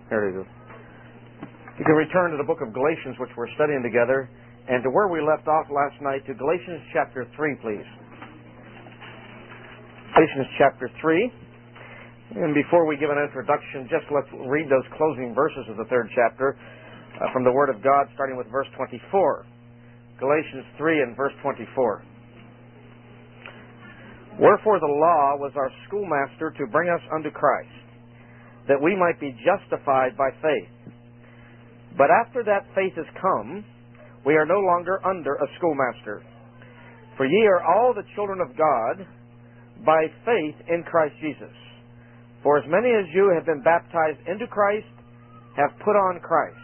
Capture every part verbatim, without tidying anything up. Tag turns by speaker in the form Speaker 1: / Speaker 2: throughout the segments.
Speaker 1: There it is. You can return to the book of Galatians, which we're studying together, and to where we left off last night, to Galatians chapter three, please. Galatians chapter three. And before we give an introduction, just let's read those closing verses of the third chapter uh, from the Word of God, starting with verse twenty-four. Galatians three and verse twenty-four. Wherefore the law was our schoolmaster to bring us unto Christ, that we might be justified by faith. But after that faith is come, we are no longer under a schoolmaster. For ye are all the children of God by faith in Christ Jesus. For as many as you have been baptized into Christ have put on Christ.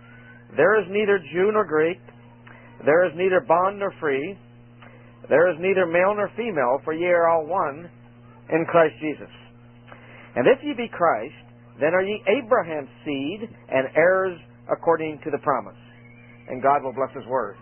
Speaker 1: There is neither Jew nor Greek, there is neither bond nor free, there is neither male nor female, for ye are all one in Christ Jesus. And if ye be Christ, then are ye Abraham's seed and heirs according to the promise. And God will bless His Word.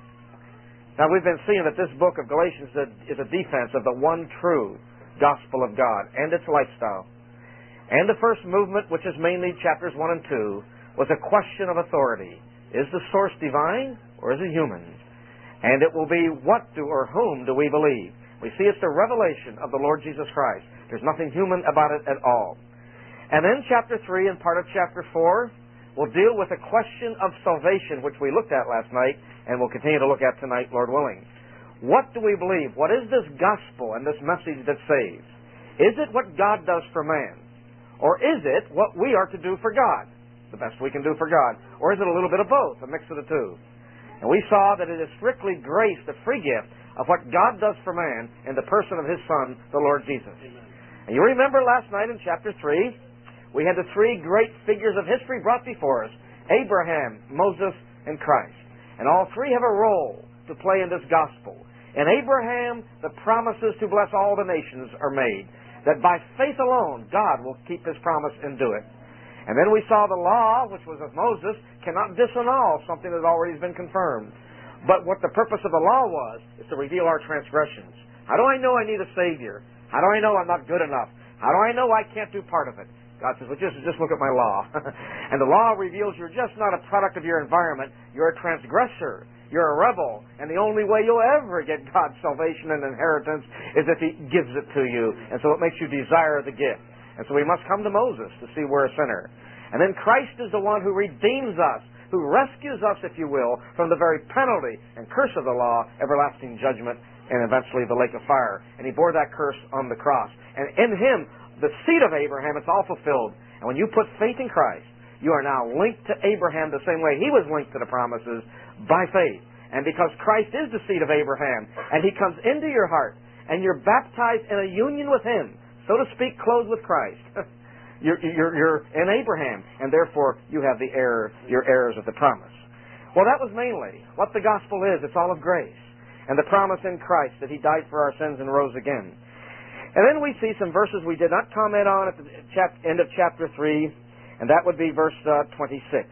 Speaker 1: Now we've been seeing that this book of Galatians is a defense of the one true gospel of God and its lifestyle. And the first movement, which is mainly chapters one and two, was a question of authority. Is the source divine or is it human? And it will be what do or whom do we believe? We see it's the revelation of the Lord Jesus Christ. There's nothing human about it at all. And then chapter three and part of chapter four will deal with a question of salvation, which we looked at last night and will continue to look at tonight, Lord willing. What do we believe? What is this gospel and this message that saves? Is it what God does for man? Or is it what we are to do for God? The best we can do for God. Or is it a little bit of both, a mix of the two? And we saw that it is strictly grace, the free gift of what God does for man in the person of His Son, the Lord Jesus. Amen. And you remember last night in chapter three, we had the three great figures of history brought before us: Abraham, Moses, and Christ. And all three have a role to play in this gospel. In Abraham, the promises to bless all the nations are made, that by faith alone, God will keep His promise and do it. And then we saw the law, which was of Moses, cannot disannul something that has already been confirmed. But what the purpose of the law was, is to reveal our transgressions. How do I know I need a Savior? How do I know I'm not good enough? How do I know I can't do part of it? God says, well, just, just look at my law. And the law reveals you're just not a product of your environment. You're a transgressor. You're a rebel. And the only way you'll ever get God's salvation and inheritance is if He gives it to you. And so it makes you desire the gift. And so we must come to Moses to see we're a sinner. And then Christ is the one who redeems us, who rescues us, if you will, from the very penalty and curse of the law, everlasting judgment, and eventually the lake of fire. And He bore that curse on the cross. And in Him, the seed of Abraham, it's all fulfilled. And when you put faith in Christ, you are now linked to Abraham the same way he was linked to the promises, by faith. And because Christ is the seed of Abraham, and He comes into your heart, and you're baptized in a union with Him, so to speak, clothed with Christ, you're, you're, you're in Abraham, and therefore you have the heir, your heirs of the promise. Well, that was mainly what the gospel is. It's all of grace. And the promise in Christ that He died for our sins and rose again. And then we see some verses we did not comment on at the chap- end of chapter three, and that would be verse uh, twenty-six.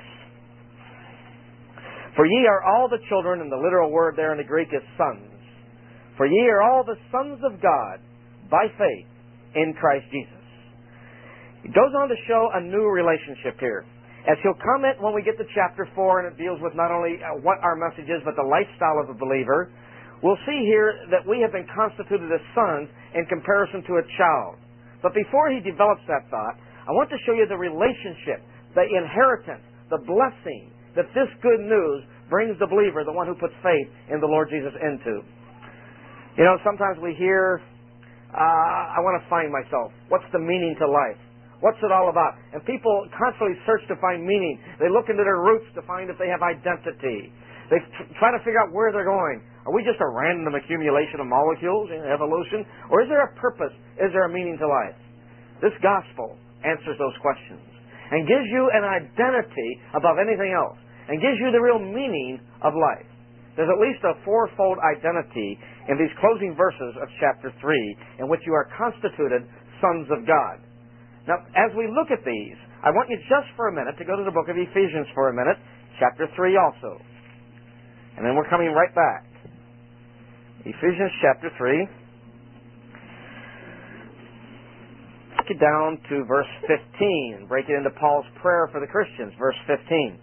Speaker 1: For ye are all the children, and the literal word there in the Greek is sons. For ye are all the sons of God by faith in Christ Jesus. It goes on to show a new relationship here. As he'll comment when we get to chapter four, and it deals with not only uh, what our message is, but the lifestyle of the believer, we'll see here that we have been constituted as sons in comparison to a child. But before he develops that thought, I want to show you the relationship, the inheritance, the blessing that this good news brings the believer, the one who puts faith in the Lord Jesus, into. You know, sometimes we hear, uh, I want to find myself. What's the meaning to life? What's it all about? And people constantly search to find meaning. They look into their roots to find if they have identity. They t- try to figure out where they're going. Are we just a random accumulation of molecules in evolution? Or is there a purpose? Is there a meaning to life? This gospel answers those questions and gives you an identity above anything else and gives you the real meaning of life. There's at least a fourfold identity in these closing verses of chapter three in which you are constituted sons of God. Now, as we look at these, I want you just for a minute to go to the book of Ephesians for a minute, chapter three also. And then we're coming right back. Ephesians chapter three. look it down to verse fifteen. Break it into Paul's prayer for the Christians, verse fifteen.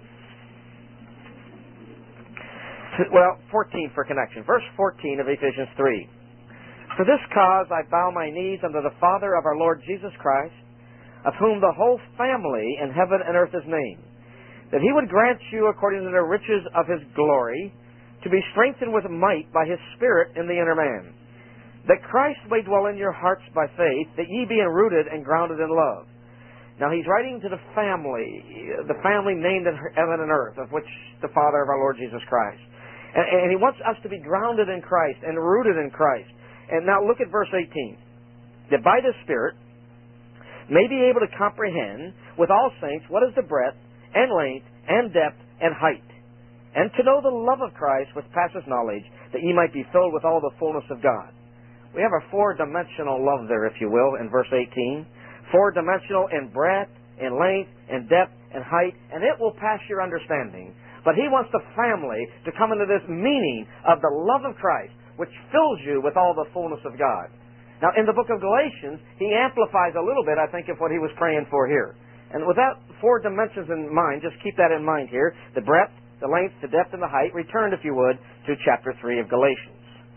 Speaker 1: Well, fourteen for connection. Verse fourteen of Ephesians three. For this cause I bow my knees unto the Father of our Lord Jesus Christ, of whom the whole family in heaven and earth is named, that he would grant you, according to the riches of his glory, to be strengthened with might by his Spirit in the inner man, that Christ may dwell in your hearts by faith, that ye being rooted and grounded in love. Now he's writing to the family, the family named in heaven and earth, of which the Father of our Lord Jesus Christ. And, and he wants us to be grounded in Christ and rooted in Christ. And now look at verse eighteen. That by the Spirit may be able to comprehend with all saints what is the breadth and length and depth and height, and to know the love of Christ which passeth knowledge, that ye might be filled with all the fullness of God. We have a four-dimensional love there, if you will, in verse eighteen. Four-dimensional in breadth, in length, in depth, and height, and it will pass your understanding. But he wants the family to come into this meaning of the love of Christ, which fills you with all the fullness of God. Now, in the book of Galatians, he amplifies a little bit, I think, of what he was praying for here. And with that four dimensions in mind, just keep that in mind here, the breadth, the length, the depth, and the height. Return, if you would, to chapter three of Galatians.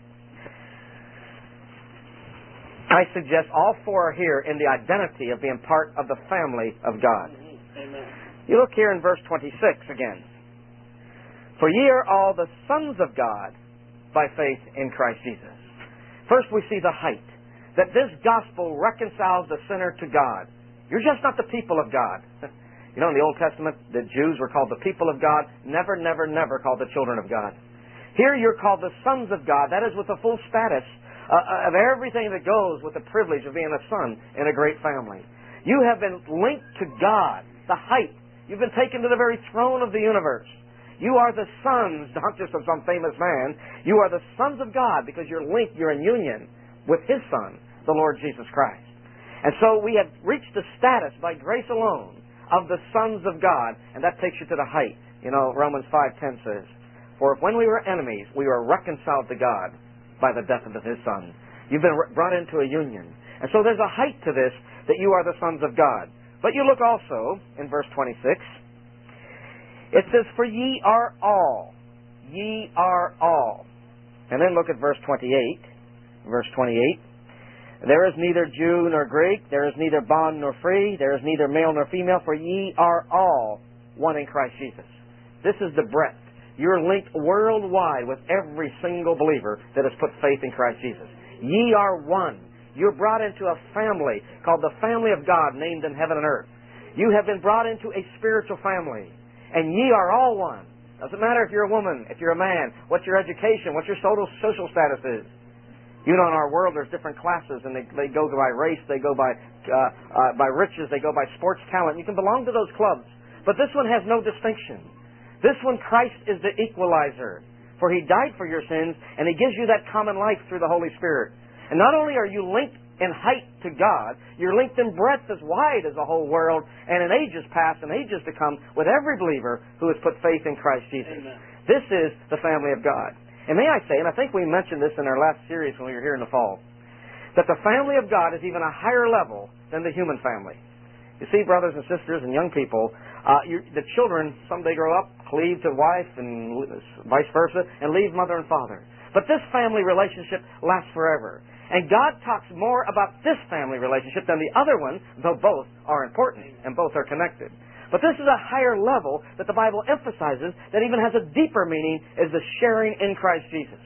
Speaker 1: I suggest all four are here in the identity of being part of the family of God.
Speaker 2: Amen.
Speaker 1: You look here in verse twenty-six again. For ye are all the sons of God by faith in Christ Jesus. First we see the height, that this gospel reconciles the sinner to God. You're just not the people of God. You know, in the Old Testament, the Jews were called the people of God, never, never, never called the children of God. Here you're called the sons of God. That is with the full status uh, of everything that goes with the privilege of being a son in a great family. You have been linked to God, the height. You've been taken to the very throne of the universe. You are the sons, not just of some famous man. You are the sons of God because you're linked, you're in union with His Son, the Lord Jesus Christ. And so we have reached the status by grace alone of the sons of God, and that takes you to the height. You know, Romans five ten says, for if when we were enemies, we were reconciled to God by the death of His Son. You've been brought into a union. And so there's a height to this, that you are the sons of God. But you look also in verse twenty-six. It says, for ye are all. Ye are all. And then look at verse twenty-eight. Verse twenty-eight. There is neither Jew nor Greek. There is neither bond nor free. There is neither male nor female. For ye are all one in Christ Jesus. This is the breadth. You're linked worldwide with every single believer that has put faith in Christ Jesus. Ye are one. You're brought into a family called the family of God, named in heaven and earth. You have been brought into a spiritual family. And ye are all one. Doesn't matter if you're a woman, if you're a man, what your education, what your social social status is. You know, in our world, there's different classes, and they, they go by race, they go by uh, uh, by riches, they go by sports talent. You can belong to those clubs. But this one has no distinction. This one, Christ is the equalizer. For He died for your sins, and He gives you that common life through the Holy Spirit. And not only are you linked in height to God, you're linked in breadth as wide as the whole world, and in ages past and ages to come with every believer who has put faith in Christ Jesus.
Speaker 2: Amen.
Speaker 1: This is the family of God. And may I say, and I think we mentioned this in our last series when we were here in the fall, that the family of God is even a higher level than the human family. You see, brothers and sisters and young people, uh, you, the children someday grow up, cleave to wife and vice versa, and leave mother and father. But this family relationship lasts forever. And God talks more about this family relationship than the other one, though both are important and both are connected. But this is a higher level that the Bible emphasizes that even has a deeper meaning, is the sharing in Christ Jesus.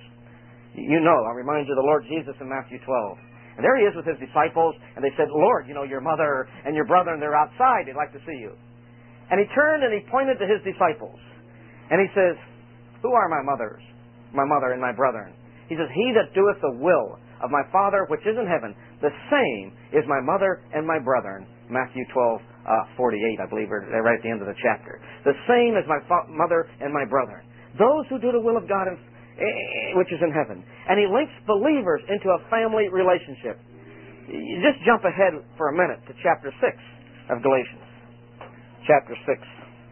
Speaker 1: You know, I remind you of the Lord Jesus in Matthew twelve. And there He is with His disciples, and they said, Lord, you know, your mother and your brother, and they're outside, they'd like to see you. And He turned and He pointed to His disciples. And He says, who are my mothers, my mother and my brethren? He says, he that doeth the will of my Father which is in heaven, the same is my mother and my brethren. Matthew twelve, forty-eight, I believe, or right at the end of the chapter. The same is my fa- mother and my brethren. Those who do the will of God in, eh, which is in heaven. And He links believers into a family relationship. You just jump ahead for a minute to chapter six of Galatians. Chapter six.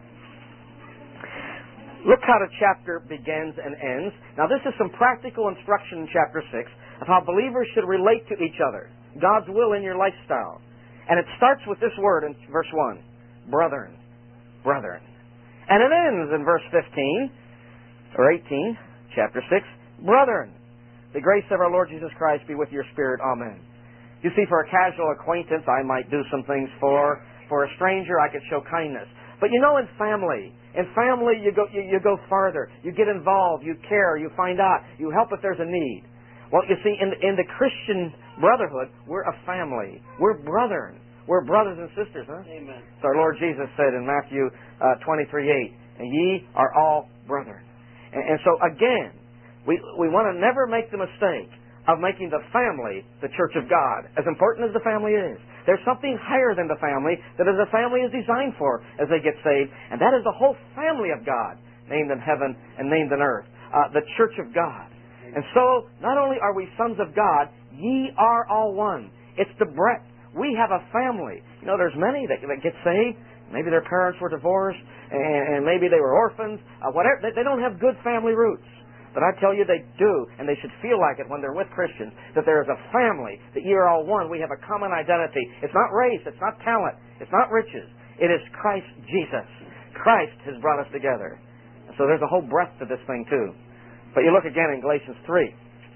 Speaker 1: Look how the chapter begins and ends. Now this is some practical instruction in chapter six of how believers should relate to each other. God's will in your lifestyle. And it starts with this word in verse one, brethren, brethren. And it ends in verse fifteen, or eighteen, chapter six, brethren. The grace of our Lord Jesus Christ be with your spirit. Amen. You see, for a casual acquaintance, I might do some things for. For a stranger, I could show kindness. But you know, in family, in family, you go, you, you go farther. You get involved. You care. You find out. You help if there's a need. Well, you see, in, in the Christian brotherhood, we're a family. We're brethren. We're brothers and sisters, huh?
Speaker 2: Amen.
Speaker 1: So our Lord Jesus said in Matthew uh, twenty-three eight, and ye are all brethren. And, and so, again, we, we want to never make the mistake of making the family the church of God, as important as the family is. There's something higher than the family that the family is designed for as they get saved, and that is the whole family of God, named in heaven and named in earth, uh, the church of God. And so, not only are we sons of God, ye are all one. It's the breadth. We have a family. You know, there's many that, that get saved. Maybe their parents were divorced, and, and maybe they were orphans. Uh, whatever. They, they don't have good family roots. But I tell you, they do, and they should feel like it when they're with Christians, that there is a family, that ye are all one. We have a common identity. It's not race. It's not talent. It's not riches. It is Christ Jesus. Christ has brought us together. So there's a whole breadth to this thing, too. But you look again in Galatians three.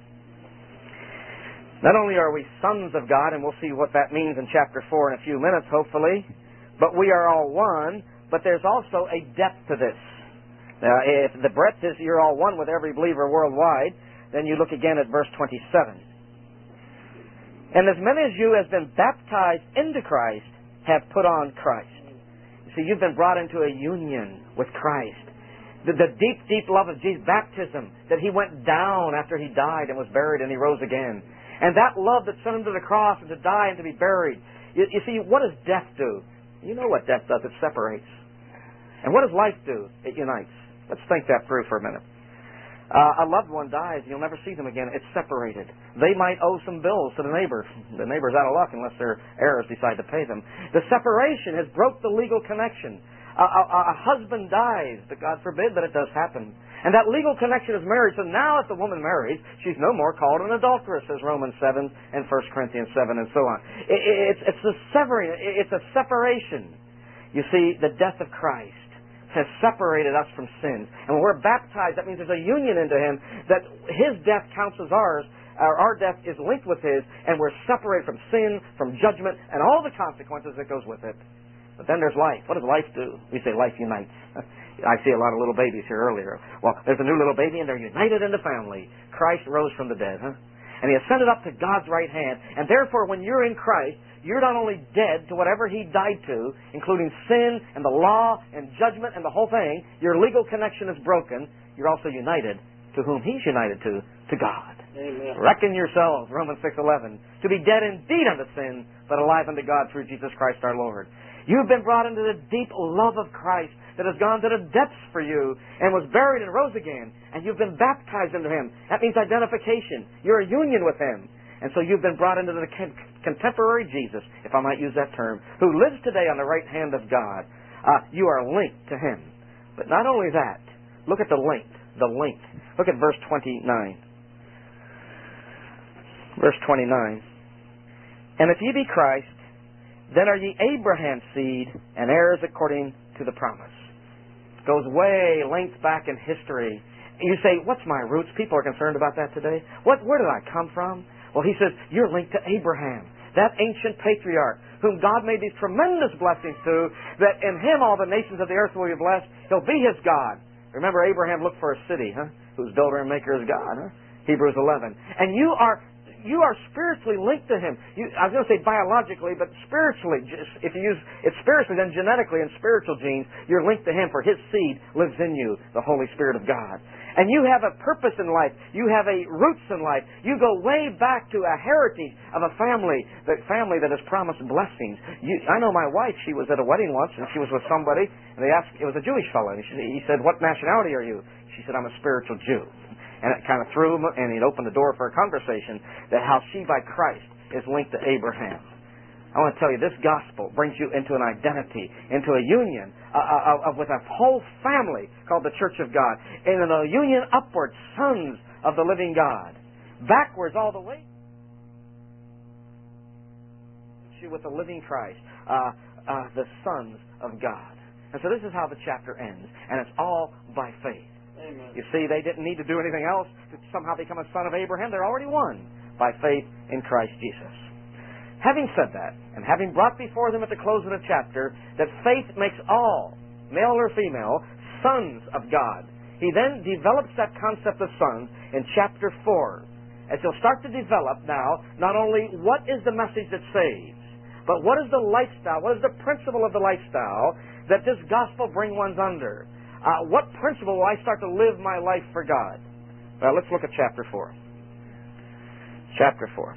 Speaker 1: Not only are we sons of God, and we'll see what that means in chapter four in a few minutes, hopefully, but we are all one, but there's also a depth to this. Now, if the breadth is you're all one with every believer worldwide, then you look again at verse twenty-seven. And as many as you as been baptized into Christ have put on Christ. You see, you've been brought into a union with Christ. The, the deep, deep love of Jesus, baptism, that He went down after He died and was buried and He rose again. And that love that sent Him to the cross and to die and to be buried. You, you see, what does death do? You know what death does. It separates. And what does life do? It unites. Let's think that through for a minute. Uh, a loved one dies, you'll never see them again. It's separated. They might owe some bills to the neighbor. The neighbor's out of luck unless their heirs decide to pay them. The separation has broke the legal connection. A, a, a husband dies, but God forbid that it does happen. And that legal connection is married. So now if the woman marries, she's no more called an adulteress, says Romans seven and First Corinthians seven and so on. It, it, it's, it's a severing. It's a separation. You see, the death of Christ has separated us from sin. And when we're baptized, that means there's a union into Him, that His death counts as ours, or our death is linked with His, and we're separated from sin, from judgment, and all the consequences that goes with it. But then there's life. What does life do? We say life unites. I see a lot of little babies here earlier. Well, there's a new little baby, and they're united in the family. Christ rose from the dead, huh? And He ascended up to God's right hand. And therefore, when you're in Christ, you're not only dead to whatever He died to, including sin and the law and judgment and the whole thing. Your legal connection is broken. You're also united to whom He's united to, to God.
Speaker 2: Amen.
Speaker 1: Reckon yourselves, Romans six eleven, to be dead indeed unto sin, but alive unto God through Jesus Christ our Lord. You've been brought into the deep love of Christ that has gone to the depths for you and was buried and rose again. And you've been baptized into Him. That means identification. You're a union with Him. And so you've been brought into the contemporary Jesus, if I might use that term, who lives today on the right hand of God. Uh, you are linked to Him. But not only that, look at the link. The link. Look at verse twenty-nine. Verse twenty-nine. And if ye be Christ, then are ye Abraham's seed, and heirs according to the promise. It goes way linked back in history. You say, what's my roots? People are concerned about that today. What? Where did I come from? Well, he says, you're linked to Abraham, that ancient patriarch, whom God made these tremendous blessings to, that in him all the nations of the earth will be blessed. He'll be his God. Remember, Abraham looked for a city, huh? Whose builder and maker is God, huh? Hebrews eleven. And you are you are spiritually linked to Him. You, I was going to say biologically, but spiritually. If you use it spiritually, then genetically and spiritual genes, you're linked to Him, for His seed lives in you, the Holy Spirit of God. And you have a purpose in life. You have a roots in life. You go way back to a heritage of a family, the family that has promised blessings. You, I know my wife, she was at a wedding once, and she was with somebody, and they asked, it was a Jewish fellow, and he, he said, what nationality are you? She said, I'm a spiritual Jew. And it kind of threw him, and it opened the door for a conversation that how she by Christ is linked to Abraham. I want to tell you, this gospel brings you into an identity, into a union uh, uh, with a whole family called the Church of God, and in a union upward, sons of the living God, backwards all the way. you with the living Christ, uh, uh, the sons of God. And so this is how the chapter ends, and it's all by faith.
Speaker 2: Amen.
Speaker 1: You see, they didn't need to do anything else to somehow become a son of Abraham. They're already one by faith in Christ Jesus. Having said that, and having brought before them at the close of the chapter that faith makes all, male or female, sons of God, he then develops that concept of sons in chapter four. As he'll start to develop now, not only what is the message that saves, but what is the lifestyle, what is the principle of the lifestyle that this gospel brings one's under? Uh, what principle will I start to live my life for God? Well, let's look at chapter four. Chapter four.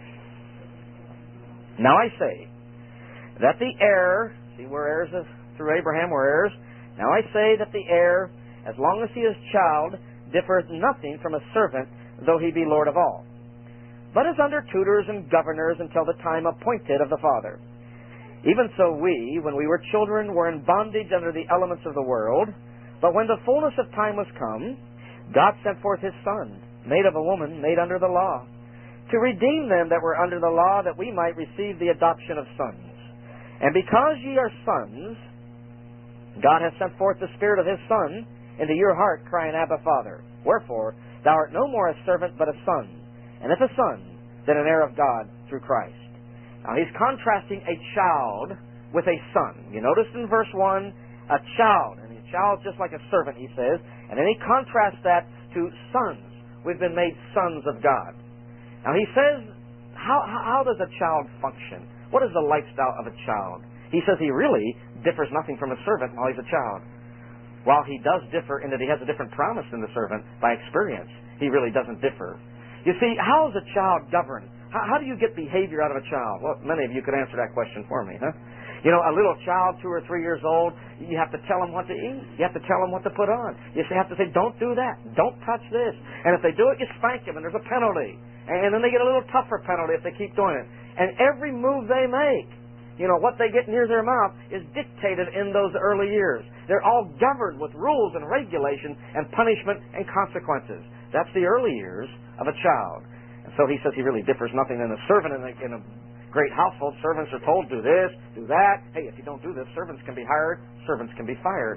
Speaker 1: Now I say that the heir, see we're heirs of, through Abraham, we're heirs. Now I say that the heir, as long as he is child, differs nothing from a servant, though he be Lord of all, but is under tutors and governors until the time appointed of the Father. Even so we, when we were children, were in bondage under the elements of the world, but when the fullness of time was come, God sent forth His Son, made of a woman, made under the law, to redeem them that were under the law, that we might receive the adoption of sons. And because ye are sons, God hath sent forth the Spirit of His Son into your heart, crying, Abba, Father. Wherefore, thou art no more a servant, but a son. And if a son, then an heir of God through Christ. Now, he's contrasting a child with a son. You notice in verse one, a child. And a child just like a servant, he says. And then he contrasts that to sons. We've been made sons of God. Now, he says, how, how does a child function? What is the lifestyle of a child? He says he really differs nothing from a servant while he's a child. While he does differ in that he has a different promise than the servant by experience, he really doesn't differ. You see, how is a child governed? How, how do you get behavior out of a child? Well, many of you could answer that question for me, huh? You know, a little child, two or three years old, you have to tell them what to eat. You have to tell them what to put on. You have to say, don't do that. Don't touch this. And if they do it, you spank them, and there's a penalty. And then they get a little tougher penalty if they keep doing it. And every move they make, you know, what they get near their mouth is dictated in those early years. They're all governed with rules and regulations and punishment and consequences. That's the early years of a child. And so he says he really differs nothing than a servant in a, in a great household. Servants are told, do this, do that. Hey, if you don't do this, servants can be hired, servants can be fired.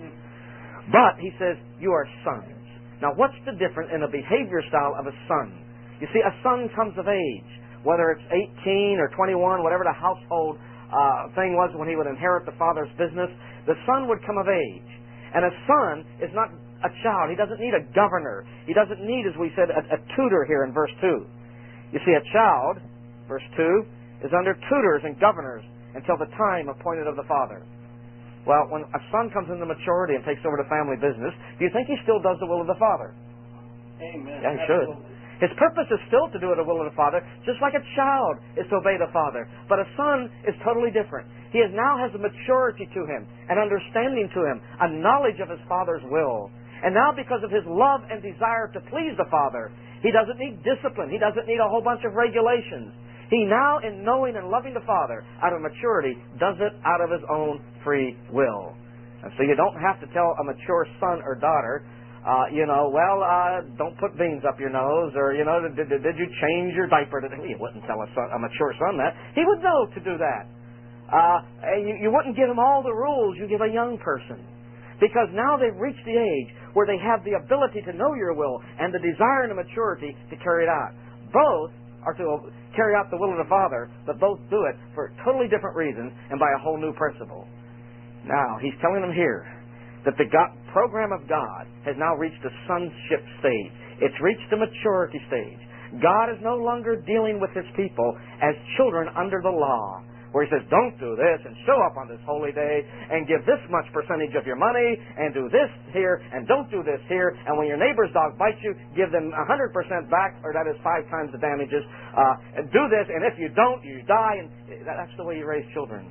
Speaker 1: But, he says, you are sons. Now, what's the difference in the behavior style of a son? You see, a son comes of age. Whether it's eighteen or twenty-one, whatever the household uh, thing was when he would inherit the father's business, the son would come of age. And a son is not a child. He doesn't need a governor. He doesn't need, as we said, a, a tutor here in verse two. You see, a child, verse two, is under tutors and governors until the time appointed of the father. Well, when a son comes into maturity and takes over the family business, do you think he still does the will of the father?
Speaker 2: Amen.
Speaker 1: Yeah, he should. His purpose is still to do the will of the Father, just like a child is to obey the Father. But a son is totally different. He is now has a maturity to him, an understanding to him, a knowledge of his Father's will. And now because of his love and desire to please the Father, he doesn't need discipline. He doesn't need a whole bunch of regulations. He now, in knowing and loving the Father, out of maturity, does it out of his own free will. And so you don't have to tell a mature son or daughter, Uh, you know, well, uh, don't put beans up your nose, or, you know, did, did, did you change your diaper today? You wouldn't tell a, son, a mature son that. He would know to do that. Uh, you, you wouldn't give him all the rules you give a young person. Because now they've reached the age where they have the ability to know your will and the desire and the maturity to carry it out. Both are to carry out the will of the Father, but both do it for totally different reasons and by a whole new principle. Now, he's telling them here that the God, program of God has now reached the sonship stage. It's reached the maturity stage. God is no longer dealing with His people as children under the law, where He says, don't do this, and show up on this holy day, and give this much percentage of your money, and do this here, and don't do this here, and when your neighbor's dog bites you, give them one hundred percent back, or that is five times the damages. Uh, and do this, and if you don't, you die. And that's the way you raise children.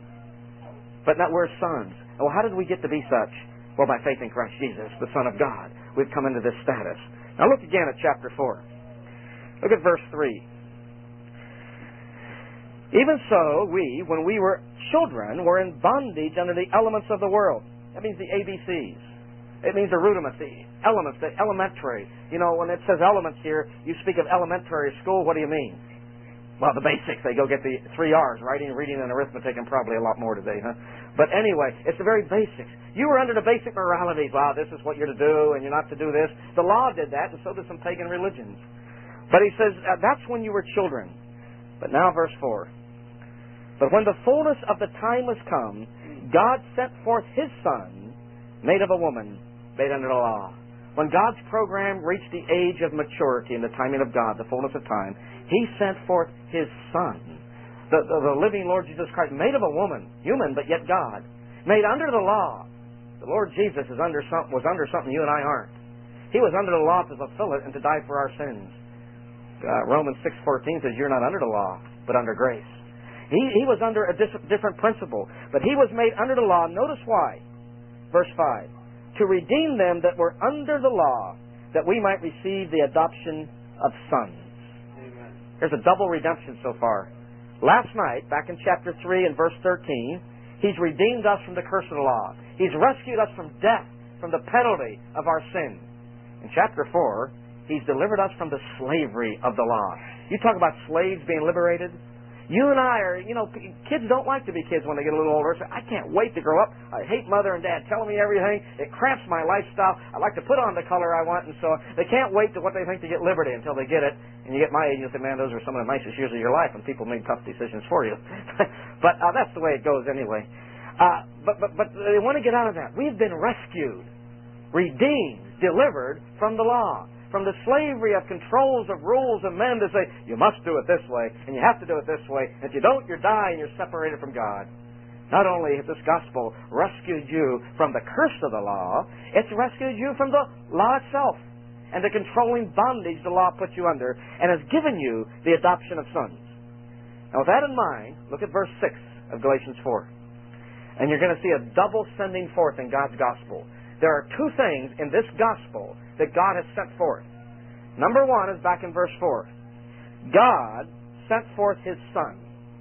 Speaker 1: But not we're sons. Well, how did we get to be such? Well, by faith in Christ Jesus, the Son of God, we've come into this status. Now look again at chapter four. Look at verse three. Even so, we, when we were children, were in bondage under the elements of the world. That means the A B Cs. It means the rudiments, the elements, the elementary. You know, when it says elements here, you speak of elementary school, what do you mean? Well, the basics. They go get the three R's, writing, reading, and arithmetic, and probably a lot more today, huh? But anyway, it's the very basics. You were under the basic moralities. Wow, this is what you're to do, and you're not to do this. The law did that, and so did some pagan religions. But he says, uh, that's when you were children. But now verse four. But when the fullness of the time was come, God sent forth His Son, made of a woman, made under the law. When God's program reached the age of maturity in the timing of God, the fullness of time, He sent forth His Son, the, the, the living Lord Jesus Christ, made of a woman, human but yet God, made under the law. The Lord Jesus is under some, was under something you and I aren't. He was under the law to fulfill it and to die for our sins. Uh, Romans six fourteen says you're not under the law, but under grace. He, he was under a dis- different principle, but He was made under the law. Notice why. Verse five. To redeem them that were under the law, that we might receive the adoption of sons. Amen. There's a double redemption so far. Last night, back in chapter three and verse thirteen, He's redeemed us from the curse of the law. He's rescued us from death, from the penalty of our sin. In chapter four, He's delivered us from the slavery of the law. You talk about slaves being liberated. You and I are, you know, kids don't like to be kids when they get a little older. So I can't wait to grow up. I hate mother and dad telling me everything. It cramps my lifestyle. I like to put on the color I want, and so they can't wait to what they think to get liberty until they get it. And you get my age and you say, man, those are some of the nicest years of your life, and people make tough decisions for you. But uh, that's the way it goes anyway. Uh, but, but, but they want to get out of that. We've been rescued, redeemed, delivered from the law, from the slavery of controls, of rules, of men to say, you must do it this way, and you have to do it this way. If you don't, you die, and you're separated from God. Not only has this gospel rescued you from the curse of the law, it's rescued you from the law itself and the controlling bondage the law puts you under, and has given you the adoption of sons. Now, with that in mind, look at verse six of Galatians four. And you're going to see a double sending forth in God's gospel. There are two things in this gospel that God has sent forth. Number one is back in verse four. God sent forth His Son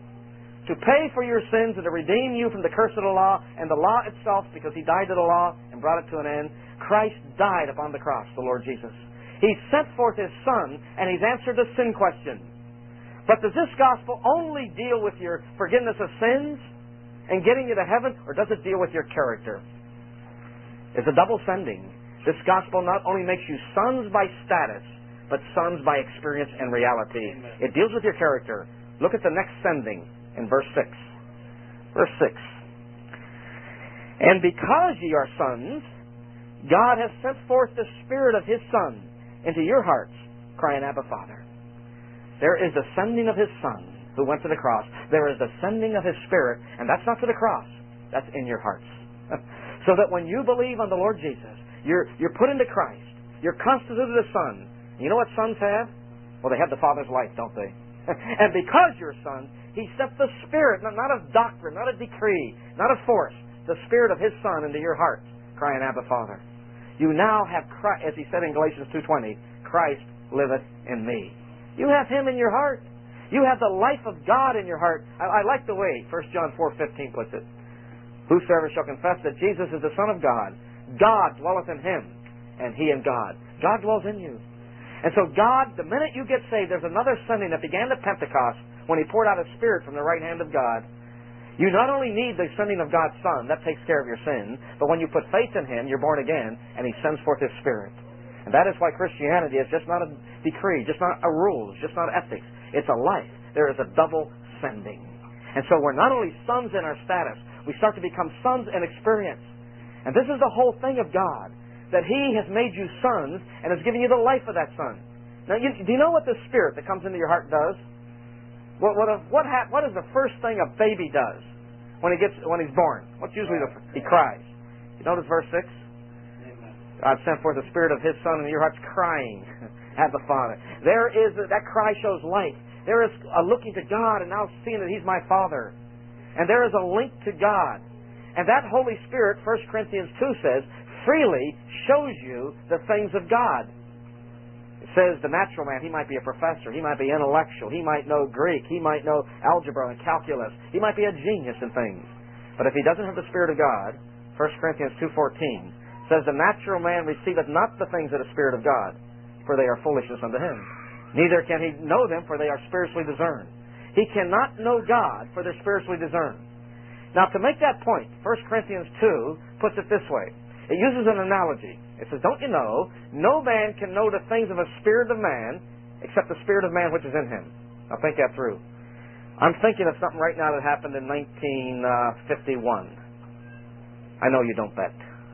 Speaker 1: to pay for your sins and to redeem you from the curse of the law and the law itself, because He died to the law and brought it to an end. Christ died upon the cross, the Lord Jesus. He sent forth His Son, and He's answered the sin question. But does this gospel only deal with your forgiveness of sins and getting you to heaven, or does it deal with your character? It's a double sending. This gospel not only makes you sons by status, but sons by experience and reality. Amen. It deals with your character. Look at the next sending in verse six. Verse six. And because ye are sons, God hath sent forth the Spirit of His Son into your hearts, crying, Abba, Father. There is the sending of His Son who went to the cross. There is the sending of His Spirit, and that's not to the cross. That's in your hearts. So that when you believe on the Lord Jesus, you're, you're put into Christ. You're constituted a son. You know what sons have? Well, they have the Father's life, don't they? And because you're sons, He sent the Spirit, not, not a doctrine, not a decree, not a force, the Spirit of His Son into your heart, crying, Abba, Father. You now have Christ, as He said in Galatians two twenty, Christ liveth in me. You have Him in your heart. You have the life of God in your heart. I, I like the way First John four fifteen puts it. Whosoever shall confess that Jesus is the Son of God, God dwelleth in him, and he in God. God dwells in you. And so God, the minute you get saved, there's another sending that began at Pentecost when He poured out His Spirit from the right hand of God. You not only need the sending of God's Son, that takes care of your sins, but when you put faith in Him, you're born again, and He sends forth His Spirit. And that is why Christianity is just not a decree, just not a rule, just not ethics. It's a life. There is a double sending. And so we're not only sons in our status, we start to become sons in experience. And this is the whole thing of God, that He has made you sons and has given you the life of that Son. Now, you, do you know what the Spirit that comes into your heart does? What what a, what, ha, what is the first thing a baby does when he gets when he's born? What's usually the he cries? You notice verse six. God sent forth the Spirit of His Son, and your heart's crying, Abba, Father. There is that cry shows light. There is a looking to God and now seeing that He's my Father, and there is a link to God. And that Holy Spirit, First Corinthians two says, freely shows you the things of God. It says the natural man, he might be a professor, he might be intellectual, he might know Greek, he might know algebra and calculus, he might be a genius in things. But if he doesn't have the Spirit of God, First Corinthians two fourteen says the natural man receiveth not the things of the Spirit of God, for they are foolishness unto him. Neither can he know them, for they are spiritually discerned. He cannot know God, for they're spiritually discerned. Now, to make that point, First Corinthians two puts it this way. It uses an analogy. It says, don't you know, no man can know the things of a spirit of man except the spirit of man which is in him. Now, think that through. I'm thinking of something right now that happened in nineteen fifty-one. I know you don't bet.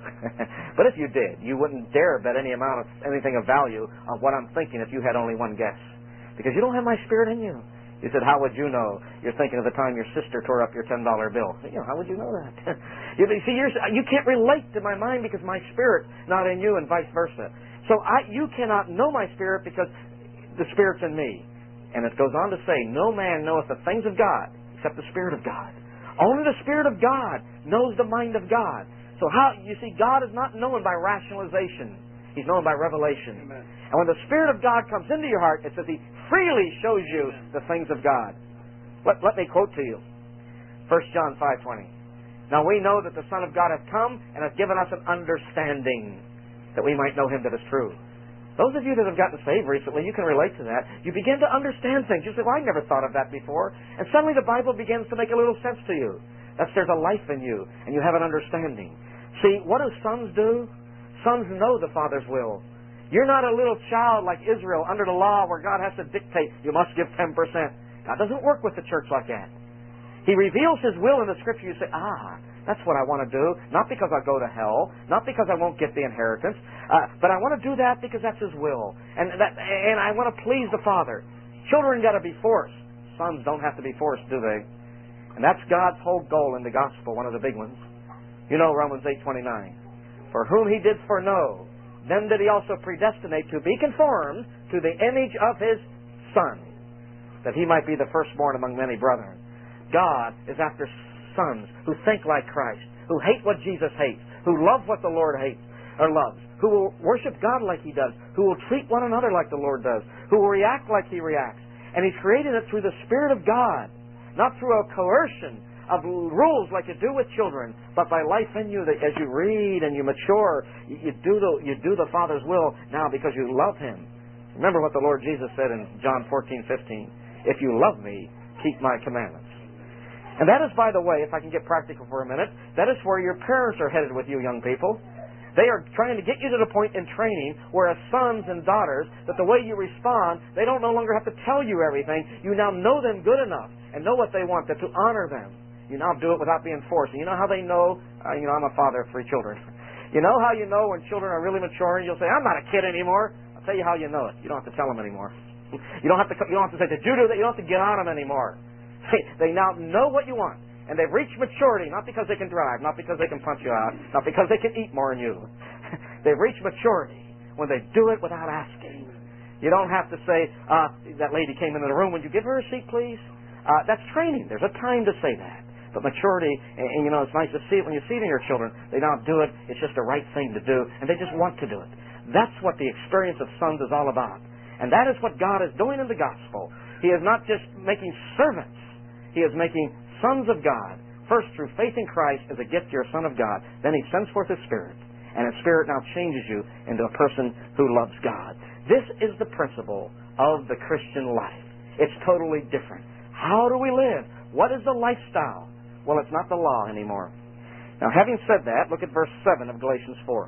Speaker 1: But if you did, you wouldn't dare bet any amount of anything of value on what I'm thinking if you had only one guess. Because you don't have my spirit in you. You said, how would you know? You're thinking of the time your sister tore up your ten dollar bill. You know, how would you know that? you see, you're, you can't relate to my mind because my spirit's not in you and vice versa. So I, you cannot know my spirit because the spirit's in me. And it goes on to say, no man knoweth the things of God except the Spirit of God. Only the Spirit of God knows the mind of God. So how, you see, God is not known by rationalization. He's known by revelation. Amen. And when the Spirit of God comes into your heart, it says He freely shows you the things of God. Let, let me quote to you. First John five twenty. Now we know that the Son of God hath come and hath given us an understanding that we might know Him that is true. Those of you that have gotten saved recently, you can relate to that. You begin to understand things. You say, well, I never thought of that before. And suddenly the Bible begins to make a little sense to you. That's there's a life in you, and you have an understanding. See, what do sons do? Sons know the Father's will. You're not a little child like Israel under the law where God has to dictate, you must give ten percent. God doesn't work with the church like that. He reveals His will in the Scripture. You say, ah, that's what I want to do. Not because I'll go to hell. Not because I won't get the inheritance. Uh, but I want to do that because that's His will. And that, and I want to please the Father. Children got to be forced. Sons don't have to be forced, do they? And that's God's whole goal in the gospel, one of the big ones. You know Romans eight twenty-nine. For whom He did foreknow, them did He also predestinate to be conformed to the image of His Son, that He might be the firstborn among many brethren. God is after sons who think like Christ, who hate what Jesus hates, who love what the Lord hates or loves, who will worship God like He does, who will treat one another like the Lord does, who will react like He reacts. And He's created it through the Spirit of God, not through a coercion of rules like you do with children, but by life in you that as you read and you mature, you, you do the you do the Father's will now because you love Him. Remember what the Lord Jesus said in John fourteen fifteen. If you love me, keep my commandments. And that is, by the way, if I can get practical for a minute, that is where your parents are headed with you, young people. They are trying to get you to the point in training where as sons and daughters, that the way you respond, they don't no longer have to tell you everything. You now know them good enough and know what they want, that to honor them. You now do it without being forced. And you know how they know? Uh, you know, I'm a father of three children. You know how you know when children are really maturing? You'll say, I'm not a kid anymore. I'll tell you how you know it. You don't have to tell them anymore. You don't have to, you don't have to say, did you do that? You don't have to get on them anymore. They now know what you want. And they've reached maturity, not because they can drive, not because they can punch you out, not because they can eat more than you. They've reached maturity when they do it without asking. You don't have to say, uh, that lady came into the room, would you give her a seat, please? Uh, that's training. There's a time to say that. But maturity, and, and you know, it's nice to see it when you see it in your children. They don't do it. It's just the right thing to do, and they just want to do it. That's what the experience of sons is all about. And that is what God is doing in the gospel. He is not just making servants. He is making sons of God. First, through faith in Christ as a gift, you're a son of God. Then He sends forth His Spirit. And His Spirit now changes you into a person who loves God. This is the principle of the Christian life. It's totally different. How do we live? What is the lifestyle? Well, it's not the law anymore. Now, having said that, look at verse seven of Galatians four.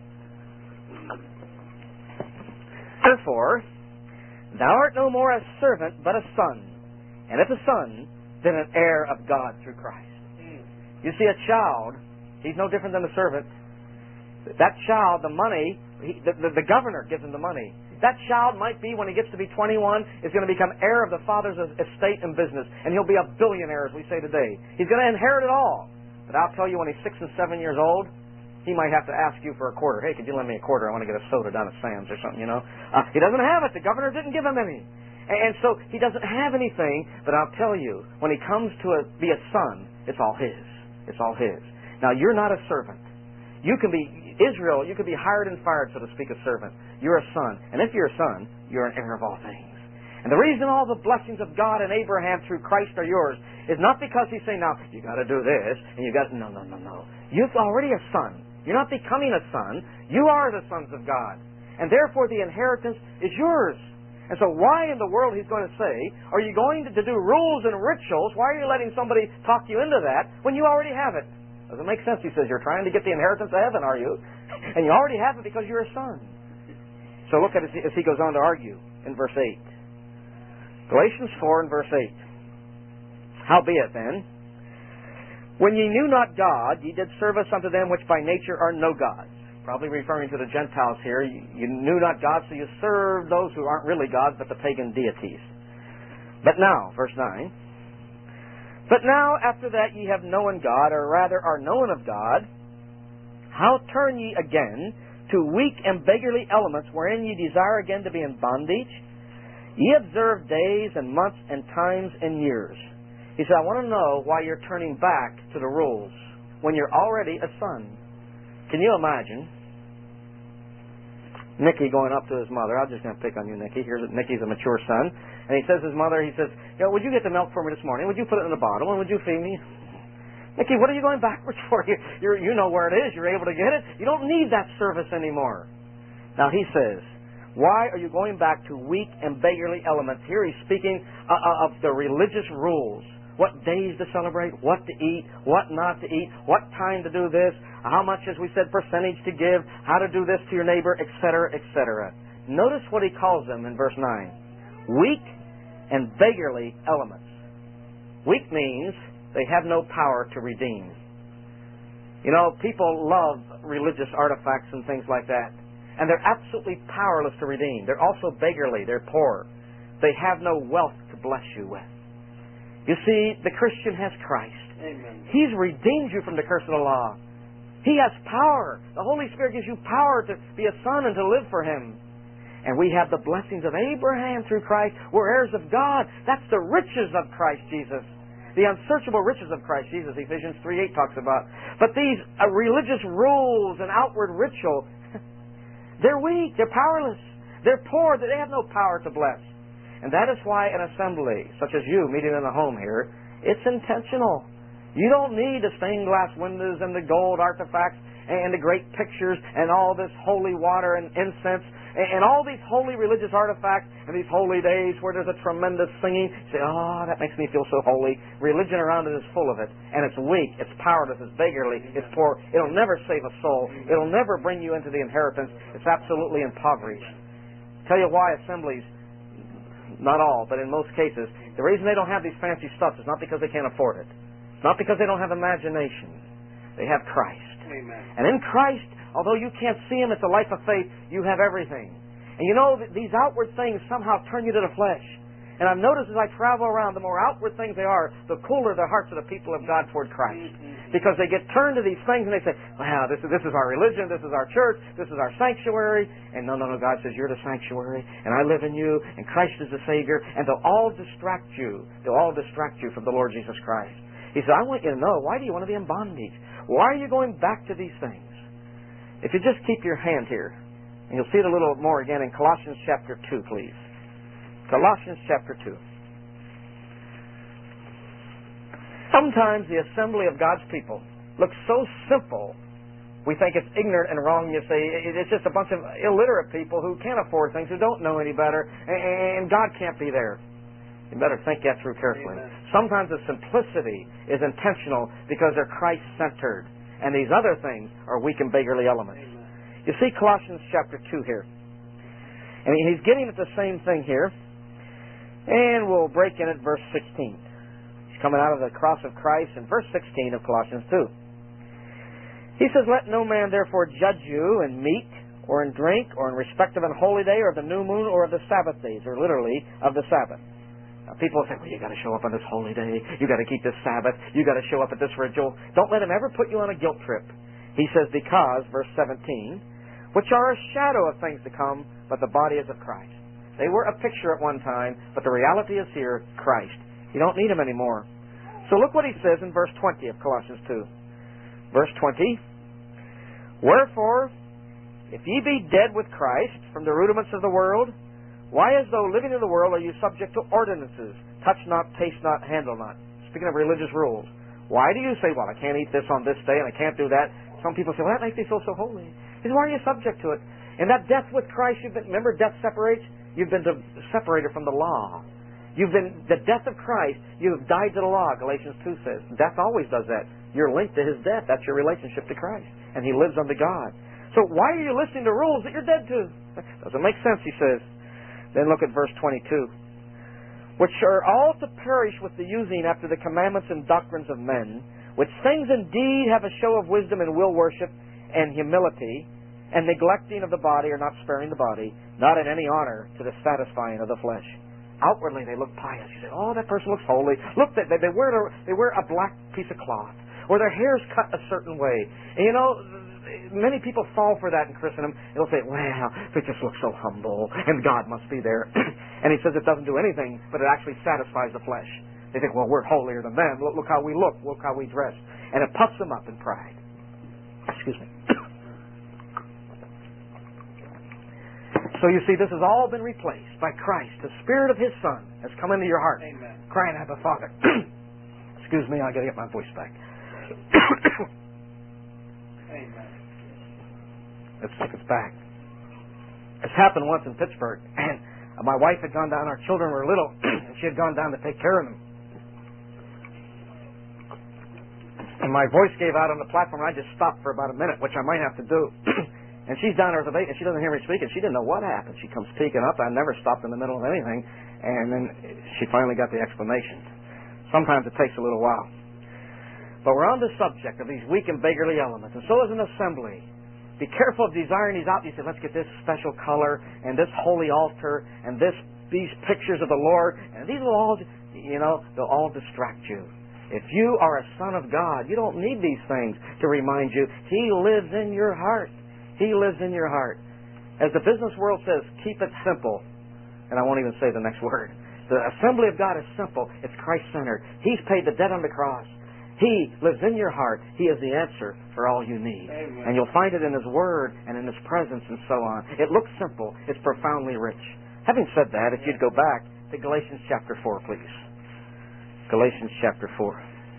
Speaker 1: Therefore, thou art no more a servant, but a son. And if a son, then an heir of God through Christ. You see, a child, he's no different than a servant. That child, the money, he, the, the, the governor gives him the money. That child might be, when he gets to be twenty-one, is going to become heir of the father's estate and business. And he'll be a billionaire, as we say today. He's going to inherit it all. But I'll tell you, when he's six and seven years old, he might have to ask you for a quarter. Hey, could you lend me a quarter? I want to get a soda down at Sam's or something, you know. Uh, he doesn't have it. The governor didn't give him any. And so he doesn't have anything, but I'll tell you, when he comes to a, be a son, it's all his. It's all his. Now, you're not a servant. You can be, Israel, you can be hired and fired, so to speak, a servant. You're a son. And if you're a son, you're an heir of all things. And the reason all the blessings of God and Abraham through Christ are yours is not because He's saying, now, you got to do this, and you got no, no, no, no. You're already a son. You're not becoming a son. You are the sons of God. And therefore, the inheritance is yours. And so why in the world, he's going to say, are you going to do rules and rituals? Why are you letting somebody talk you into that when you already have it? Doesn't make sense. He says, you're trying to get the inheritance of heaven, are you? And you already have it because you're a son. So look at it as he goes on to argue in verse eight. Galatians four and verse eight. Howbeit then, when ye knew not God, ye did service unto them which by nature are no gods. Probably referring to the Gentiles here. You, you knew not God, so you served those who aren't really gods, but the pagan deities. But now, verse nine, but now after that ye have known God, or rather are known of God, how turn ye again to weak and beggarly elements, wherein ye desire again to be in bondage? Ye observe days and months and times and years. He said, I want to know why you're turning back to the rules when you're already a son. Can you imagine Nicky going up to his mother? I'm just going to pick on you, Nicky. Here's Nicky's a mature son. And he says to his mother, he says, you know, would you get the milk for me this morning? Would you put it in the bottle? And would you feed me? Nicky, what are you going backwards for? You, you're, you know where it is. You're able to get it. You don't need that service anymore. Now he says, why are you going back to weak and beggarly elements? Here he's speaking uh, of the religious rules. What days to celebrate, what to eat, what not to eat, what time to do this, how much, as we said, percentage to give, how to do this to your neighbor, et cetera, et cetera. Notice what he calls them in verse nine. Weak and beggarly elements. Weak means they have no power to redeem. You know, people love religious artifacts and things like that. And they're absolutely powerless to redeem. They're also beggarly. They're poor. They have no wealth to bless you with. You see, the Christian has Christ.
Speaker 2: Amen.
Speaker 1: He's redeemed you from the curse of the law. He has power. The Holy Spirit gives you power to be a son and to live for Him. And we have the blessings of Abraham through Christ. We're heirs of God. That's the riches of Christ Jesus. The unsearchable riches of Christ Jesus, Ephesians three eight talks about. But these uh, religious rules and outward ritual, they're weak. They're powerless. They're poor. They have no power to bless. And that is why an assembly, such as you meeting in the home here, it's intentional. You don't need the stained glass windows and the gold artifacts and the great pictures and all this holy water and incense and all these holy religious artifacts and these holy days where there's a tremendous singing. You say, oh, that makes me feel so holy. Religion around it is full of it. And it's weak, it's powerless, it's beggarly, it's poor. It'll never save a soul. It'll never bring you into the inheritance. It's absolutely impoverished. Tell you why assemblies, not all, but in most cases, the reason they don't have these fancy stuff is not because they can't afford it. It's not because they don't have imagination. They have Christ.
Speaker 2: Amen.
Speaker 1: And in Christ, although you can't see Him, it's a life of faith, you have everything. And you know that these outward things somehow turn you to the flesh. And I've noticed as I travel around, the more outward things they are, the cooler the hearts of the people of God toward Christ. Because they get turned to these things and they say, wow, this is, this is our religion, this is our church, this is our sanctuary. And no, no, no, God says, you're the sanctuary, and I live in you, and Christ is the Savior. And they'll all distract you. They'll all distract you from the Lord Jesus Christ. He said, I want you to know, why do you want to be in bondage? Why are you going back to these things? If you just keep your hand here, and you'll see it a little more again in Colossians chapter two, please. Colossians chapter two. Sometimes the assembly of God's people looks so simple, we think it's ignorant and wrong. You say it's just a bunch of illiterate people who can't afford things, who don't know any better, and God can't be there. You better think that through carefully.
Speaker 2: Amen.
Speaker 1: Sometimes the simplicity is intentional because they're Christ-centered, and these other things are weak and beggarly elements.
Speaker 2: Amen.
Speaker 1: You see Colossians chapter two here. And he's getting at the same thing here. And we'll break in at verse sixteen. He's coming out of the cross of Christ in verse sixteen of Colossians two. He says, let no man therefore judge you in meat, or in drink, or in respect of an holy day, or of the new moon, or of the Sabbath days, or literally of the Sabbath. Now, people say, well, you got to show up on this holy day. You got to keep this Sabbath. You got to show up at this ritual. Don't let him ever put you on a guilt trip. He says, because, verse seventeen, which are a shadow of things to come, but the body is of Christ. They were a picture at one time, but the reality is here, Christ. You don't need him anymore. So look what he says in verse twenty of Colossians two. Verse twenty, wherefore, if ye be dead with Christ from the rudiments of the world, why as though living in the world are you subject to ordinances, touch not, taste not, handle not? Speaking of religious rules. Why do you say, well, I can't eat this on this day and I can't do that? Some people say, well, that makes me feel so holy. He says, why are you subject to it? In that death with Christ, you've been, remember death separates? You've been to, separated from the law. You've been, the death of Christ, you have died to the law, Galatians two says. Death always does that. You're linked to His death. That's your relationship to Christ. And He lives unto God. So why are you listening to rules that you're dead to? Doesn't make sense, he says. Then look at verse twenty-two. Which are all to perish with the using after the commandments and doctrines of men, which things indeed have a show of wisdom and will worship and humility, and neglecting of the body, or not sparing the body, not in any honor to the satisfying of the flesh. Outwardly they look pious. You say, oh, that person looks holy. Look, they, they, wear a, they wear a black piece of cloth. Or their hair's cut a certain way. And you know, many people fall for that in Christendom. They'll say, well, they just look so humble, and God must be there. And he says it doesn't do anything, but it actually satisfies the flesh. They think, well, we're holier than them. Look, look how we look. Look how we dress. And it puffs them up in pride. Excuse me. So you see, this has all been replaced by Christ. The Spirit of His Son has come into your heart.
Speaker 2: Amen.
Speaker 1: Crying, Abba, Father. Excuse me, I got to get my voice back.
Speaker 2: Amen.
Speaker 1: It's like it's back. It's happened once in Pittsburgh, and my wife had gone down. Our children were little, and she had gone down to take care of them. And my voice gave out on the platform, and I just stopped for about a minute, which I might have to do. And she's down there with the baby, and she doesn't hear me speaking. She didn't know what happened. She comes peeking up. I never stopped in the middle of anything. And then she finally got the explanation. Sometimes it takes a little while. But we're on the subject of these weak and beggarly elements. And so is an assembly. Be careful of desiring these out. You say, let's get this special color, and this holy altar, and this these pictures of the Lord. And these will all, you know, they'll all distract you. If you are a son of God, you don't need these things to remind you. He lives in your heart. He lives in your heart. As the business world says, keep it simple. And I won't even say the next word. The assembly of God is simple. It's Christ-centered. He's paid the debt on the cross. He lives in your heart. He is the answer for all you need.
Speaker 2: Amen.
Speaker 1: And you'll find it in His Word and in His presence and so on. It looks simple. It's profoundly rich. Having said that, if you'd go back to Galatians chapter four, please. Galatians chapter four.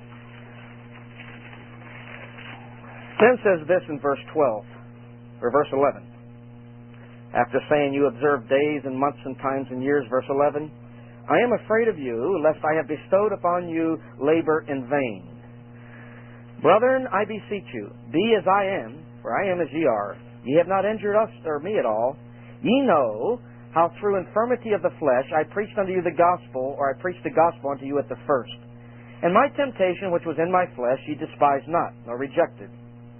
Speaker 1: Then says this in verse twelve. Or verse eleven. After saying, you observe days and months and times and years, verse eleven, I am afraid of you, lest I have bestowed upon you labor in vain. Brethren, I beseech you, be as I am, for I am as ye are. Ye have not injured us or me at all. Ye know how through infirmity of the flesh I preached unto you the gospel, or I preached the gospel unto you at the first. And my temptation which was in my flesh ye despised not, nor rejected,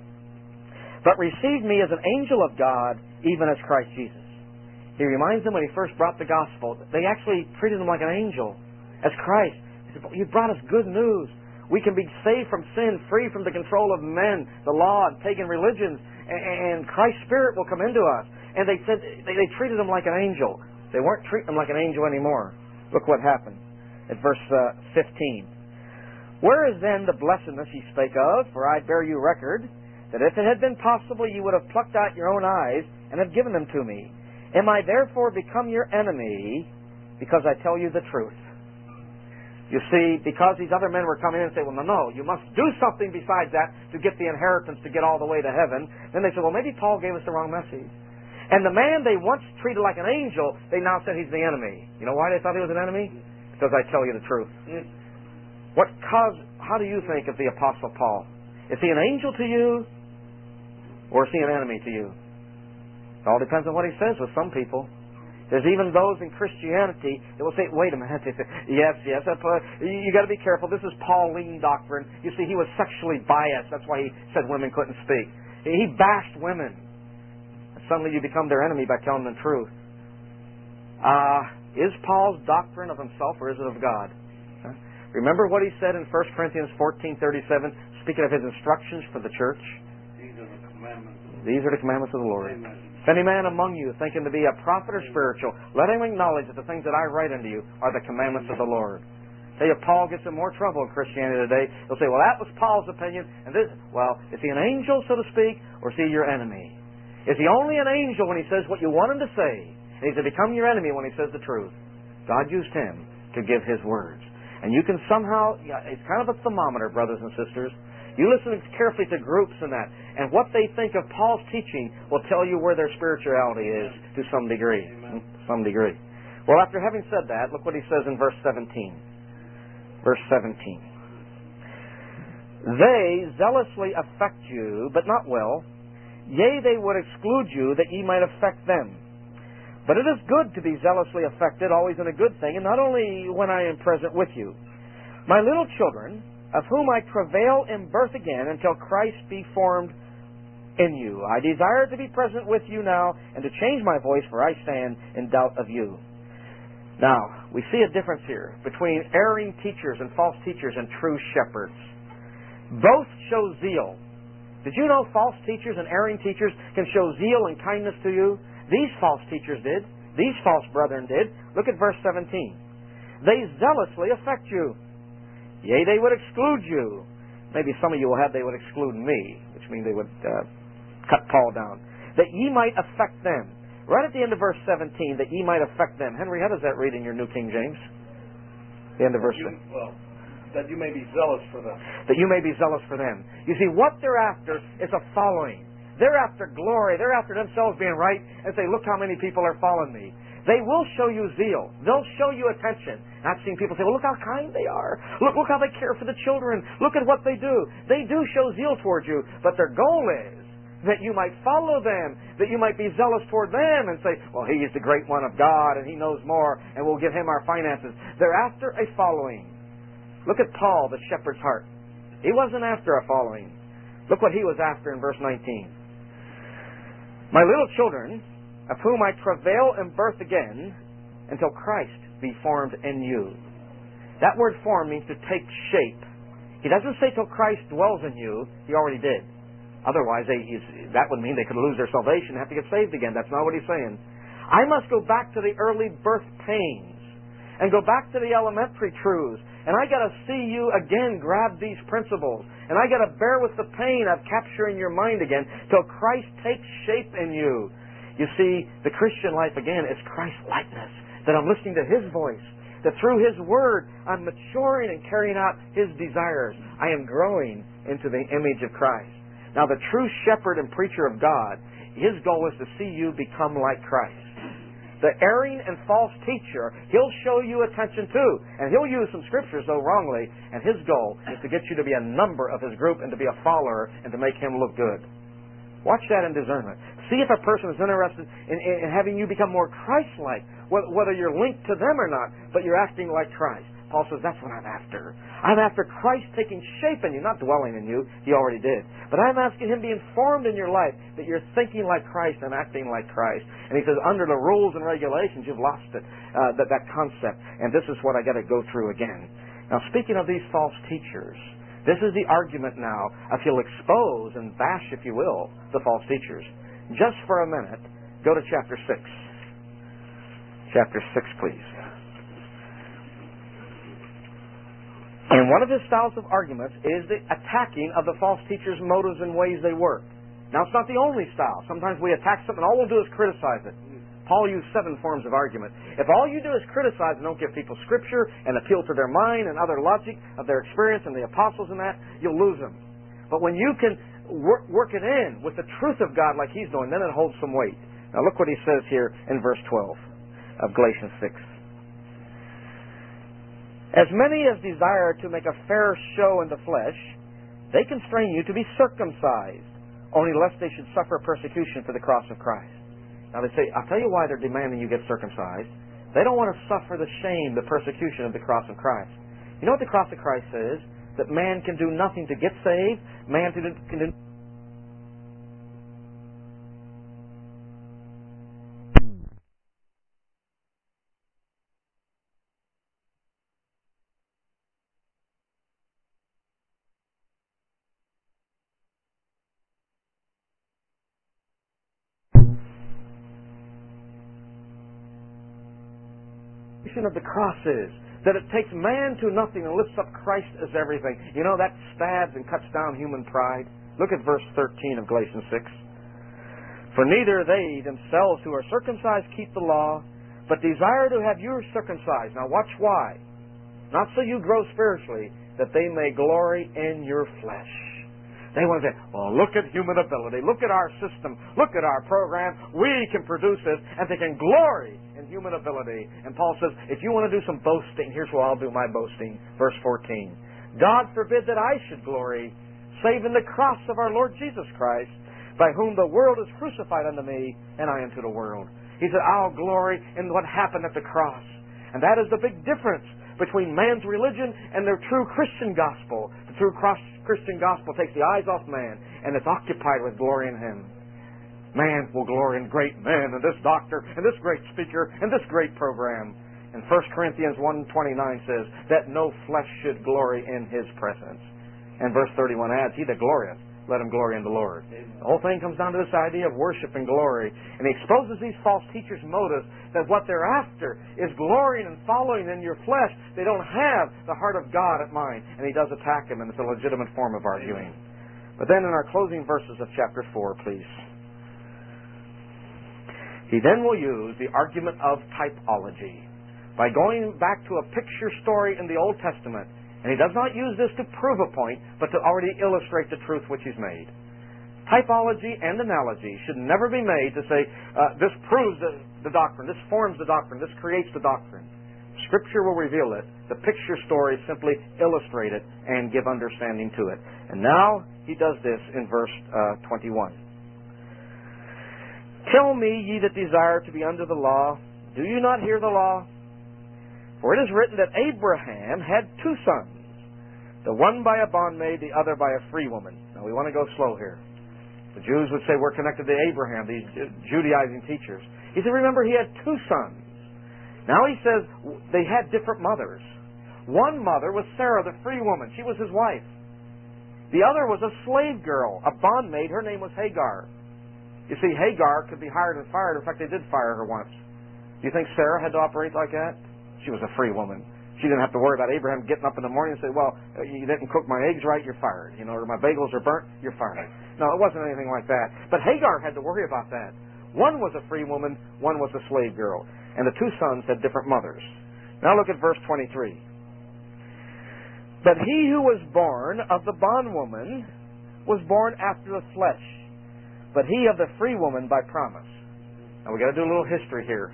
Speaker 1: but received me as an angel of God, even as Christ Jesus. He reminds them when he first brought the gospel, they actually treated him like an angel, as Christ. He said, you brought us good news. We can be saved from sin, free from the control of men, the law, and pagan religions, and Christ's Spirit will come into us. And they said they, they treated him like an angel. They weren't treating him like an angel anymore. Look what happened at verse uh, fifteen. Where is then the blessedness ye spake of? For I bear you record, that if it had been possible, you would have plucked out your own eyes and have given them to me. Am I therefore become your enemy because I tell you the truth? You see, because these other men were coming in and say, well, no, no, you must do something besides that to get the inheritance, to get all the way to heaven. Then they said, well, maybe Paul gave us the wrong message. And the man they once treated like an angel, they now said he's the enemy. You know why they thought he was an enemy? Because I tell you the truth. What cause? How do you think of the Apostle Paul? Is he an angel to you? Or is he an enemy to you? It all depends on what he says with some people. There's even those in Christianity that will say, wait a minute, they say, yes, yes, uh, you got to be careful. This is Pauline doctrine. You see, he was sexually biased. That's why he said women couldn't speak. He bashed women. And suddenly you become their enemy by telling them the truth. Uh, is Paul's doctrine of himself or is it of God? Huh? Remember what he said in First Corinthians fourteen thirty-seven, speaking of his instructions for the church? These are the commandments of the Lord. Amen. If any man among you thinking to be a prophet or spiritual, let him acknowledge that the things that I write unto you are the commandments of the Lord. Tell you, Paul gets in more trouble in Christianity today. They'll say, well, that was Paul's opinion, and this, well, is he an angel, so to speak, or is he your enemy? Is he only an angel when he says what you want him to say? And he's to become your enemy when he says the truth. God used him to give his words. And you can somehow, yeah, it's kind of a thermometer, brothers and sisters. You listen carefully to groups and that, and what they think of Paul's teaching will tell you where their spirituality is to some degree. Amen. Some degree. Well, after having said that, look what he says in verse seventeen. Verse seventeen. They zealously affect you, but not well. Yea, they would exclude you, that ye might affect them. But it is good to be zealously affected, always in a good thing, and not only when I am present with you. My little children, of whom I travail in birth again, until Christ be formed in you. I desire to be present with you now, and to change my voice, for I stand in doubt of you. Now, we see a difference here between erring teachers and false teachers and true shepherds. Both show zeal. Did you know false teachers and erring teachers can show zeal and kindness to you? These false teachers did. These false brethren did. Look at verse seventeen. They zealously affect you. Yea, they would exclude you. Maybe some of you will have they would exclude me, which means they would uh, cut Paul down. That ye might affect them. Right at the end of verse seventeen, that ye might affect them. Henry, how does that read in your New King James? The end of verse seventeen.
Speaker 2: Well, that you may be zealous for them.
Speaker 1: That you may be zealous for them. You see, what they're after is a following. They're after glory. They're after themselves being right and say, look how many people are following me. They will show you zeal. They'll show you attention. I've seen people say, well, look how kind they are. Look, look how they care for the children. Look at what they do. They do show zeal towards you, but their goal is that you might follow them, that you might be zealous toward them and say, well, he is the great one of God and he knows more and we'll give him our finances. They're after a following. Look at Paul, the shepherd's heart. He wasn't after a following. Look what he was after in verse nineteen. My little children, of whom I travail in birth again, until Christ be formed in you. That word form means to take shape. He doesn't say till Christ dwells in you. He already did. Otherwise, they, that would mean they could lose their salvation and have to get saved again. That's not what he's saying. I must go back to the early birth pains and go back to the elementary truths. And I got to see you again grab these principles. And I got to bear with the pain of capturing your mind again till Christ takes shape in you. You see, the Christian life again is Christ-likeness. That I'm listening to His voice. That through His Word, I'm maturing and carrying out His desires. I am growing into the image of Christ. Now, the true shepherd and preacher of God, his goal is to see you become like Christ. The erring and false teacher, he'll show you attention too. And he'll use some scriptures, though wrongly. And his goal is to get you to be a member of his group and to be a follower and to make him look good. Watch that in discernment. See if a person is interested in, in, in having you become more Christ-like, whether you're linked to them or not, but you're acting like Christ. Paul says, that's what I'm after. I'm after Christ taking shape in you, not dwelling in you. He already did. But I'm asking Him being formed in your life, that you're thinking like Christ and acting like Christ. And he says, under the rules and regulations, you've lost it, uh, that, that concept. And this is what I got to go through again. Now, speaking of these false teachers, this is the argument now of he'll expose and bash, if you will, the false teachers. Just for a minute, go to chapter six. Chapter six, please. And one of his styles of arguments is the attacking of the false teachers' motives and ways they work. Now, it's not the only style. Sometimes we attack something, all we'll do is criticize it. Paul used seven forms of argument. If all you do is criticize and don't give people scripture and appeal to their mind and other logic of their experience and the apostles and that, you'll lose them. But when you can work, work it in with the truth of God like he's doing, then it holds some weight. Now, look what he says here in verse twelve of Galatians six. As many as desire to make a fair show in the flesh, they constrain you to be circumcised, only lest they should suffer persecution for the cross of Christ. Now they say, I'll tell you why they're demanding you get circumcised. They don't want to suffer the shame, the persecution of the cross of Christ. You know what the cross of Christ says? That man can do nothing to get saved. Man can do of the cross is that it takes man to nothing and lifts up Christ as everything. You know, that stabs and cuts down human pride. Look at verse thirteen of Galatians six. For neither they themselves who are circumcised keep the law, but desire to have you circumcised. Now watch why. Not so you grow spiritually, that they may glory in your flesh. They want to say, well, look at human ability. Look at our system. Look at our program. We can produce this. And they can glory in human ability. And Paul says, if you want to do some boasting, here's where I'll do my boasting. Verse fourteen. God forbid that I should glory, save in the cross of our Lord Jesus Christ, by whom the world is crucified unto me, and I unto the world. He said, I'll glory in what happened at the cross. And that is the big difference between man's religion and their true Christian gospel. The true cross Christian gospel takes the eyes off man and is occupied with glory in Him. Man will glory in great men and this doctor and this great speaker and this great program. And First Corinthians one twenty-nine says that no flesh should glory in His presence. And verse thirty-one adds, He that glorieth, let him glory in the Lord. The whole thing comes down to this idea of worship and glory. And he exposes these false teachers' motives that what they're after is glorying and following in your flesh. They don't have the heart of God at mind. And he does attack them, and it's a legitimate form of arguing. But then in our closing verses of chapter four, please. He then will use the argument of typology by going back to a picture story in the Old Testament. And he does not use this to prove a point, but to already illustrate the truth which he's made. Typology and analogy should never be made to say, uh, this proves the, the doctrine, this forms the doctrine, this creates the doctrine. Scripture will reveal it. The picture stories simply illustrate it and give understanding to it. And now he does this in verse uh, twenty-one. Tell me, ye that desire to be under the law, do you not hear the law? For it is written that Abraham had two sons, the one by a bondmaid, the other by a free woman. Now we want to go slow here. The Jews would say we're connected to Abraham, these Judaizing teachers. He said, remember, he had two sons. Now he says they had different mothers. One mother was Sarah, the free woman. She was his wife. The other was a slave girl, a bondmaid. Her name was Hagar. You see, Hagar could be hired and fired. In fact, they did fire her once. Do you think Sarah had to operate like that? She was a free woman. She didn't have to worry about Abraham getting up in the morning and say, well, you didn't cook my eggs right, you're fired. You know, or my bagels are burnt, you're fired. No, it wasn't anything like that. But Hagar had to worry about that. One was a free woman, one was a slave girl. And the two sons had different mothers. Now look at verse twenty-three. But he who was born of the bondwoman was born after the flesh, but he of the free woman by promise. Now we've got to do a little history here.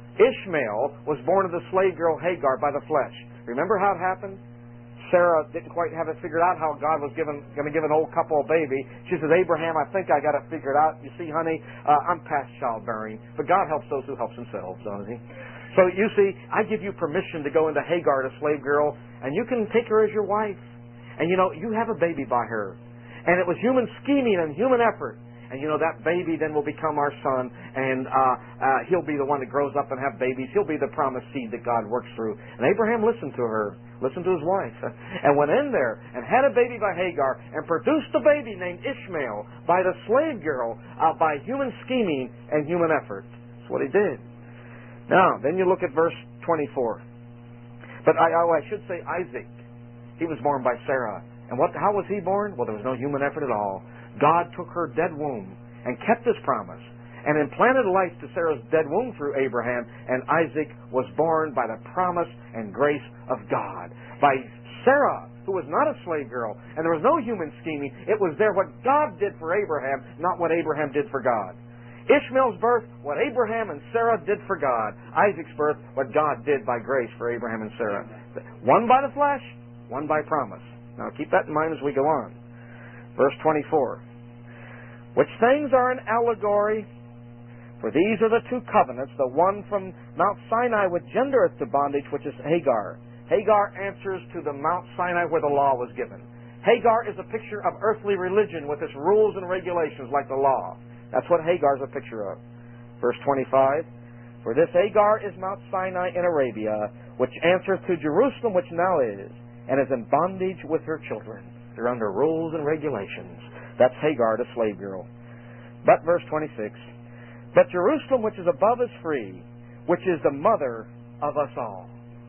Speaker 1: Ishmael was born of the slave girl Hagar by the flesh. Remember how it happened? Sarah didn't quite have it figured out how God was given, going to give an old couple a baby. She says, Abraham, I think I got it figured out. You see, honey, uh, I'm past childbearing. But God helps those who help themselves, doesn't He? So you see, I give you permission to go into Hagar, the slave girl, and you can take her as your wife. And you know, you have a baby by her. And it was human scheming and human effort. And you know, that baby then will become our son, and uh, uh, he'll be the one that grows up and have babies. He'll be the promised seed that God works through. And Abraham listened to her, listened to his wife, and went in there and had a baby by Hagar and produced a baby named Ishmael by the slave girl uh, by human scheming and human effort. That's what he did. Now, then you look at verse twenty-four. But I, oh, I should say Isaac. He was born by Sarah. And what? How was he born? Well, there was no human effort at all. God took her dead womb and kept His promise and implanted life to Sarah's dead womb through Abraham, and Isaac was born by the promise and grace of God. By Sarah, who was not a slave girl, and there was no human scheming. It was there what God did for Abraham, not what Abraham did for God. Ishmael's birth, what Abraham and Sarah did for God. Isaac's birth, what God did by grace for Abraham and Sarah. One by the flesh, one by promise. Now keep that in mind as we go on. Verse twenty-four. Which things are an allegory, for these are the two covenants, the one from Mount Sinai which gendereth to bondage, which is Hagar. Hagar answers to the Mount Sinai where the law was given. Hagar is a picture of earthly religion with its rules and regulations like the law. That's what Hagar is a picture of. Verse twenty-five. For this Hagar is Mount Sinai in Arabia, which answereth to Jerusalem which now is, and is in bondage with her children. They're under rules and regulations. That's Hagar, the slave girl. But verse twenty-six. But Jerusalem which is above is free, which is the mother of us all.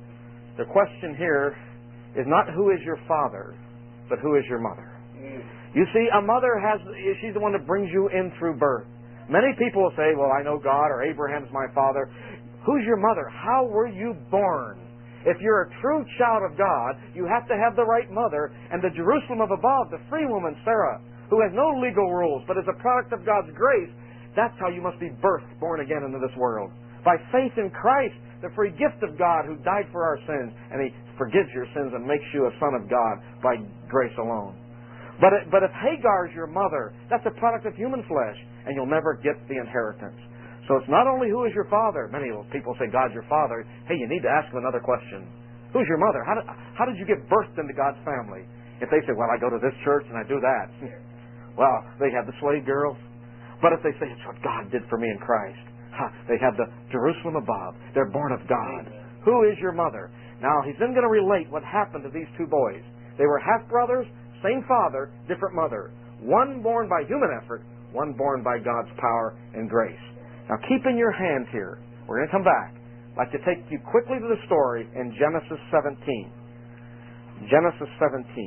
Speaker 1: The question here is not who is your father, but who is your mother. Mm. You see, a mother has, she's the one that brings you in through birth. Many people will say, well, I know God, or Abraham's my father. Who's your mother? How were you born? If you're a true child of God, you have to have the right mother, and the Jerusalem of above, the free woman, Sarah, who has no legal rules, but is a product of God's grace, that's how you must be birthed, born again into this world. By faith in Christ, the free gift of God who died for our sins, and He forgives your sins and makes you a son of God by grace alone. But, it, but if Hagar is your mother, that's a product of human flesh, and you'll never get the inheritance. So it's not only who is your father. Many people say God's your father. Hey, you need to ask them another question. Who's your mother? How did, how did you get birthed into God's family? If they say, well, I go to this church and I do that. Well, they have the slave girls. But if they say, it's what God did for me in Christ. Ha, they have the Jerusalem above. They're born of God. Amen. Who is your mother? Now, he's then going to relate what happened to these two boys. They were half-brothers, same father, different mother. One born by human effort, one born by God's power and grace. Now, keep in your hand here. We're going to come back. I'd like to take you quickly to the story in Genesis seventeen. Genesis seventeen.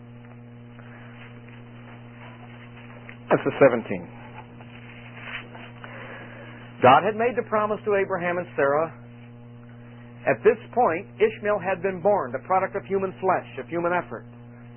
Speaker 1: Genesis seventeen. God had made the promise to Abraham and Sarah. At this point, Ishmael had been born, the product of human flesh, of human effort.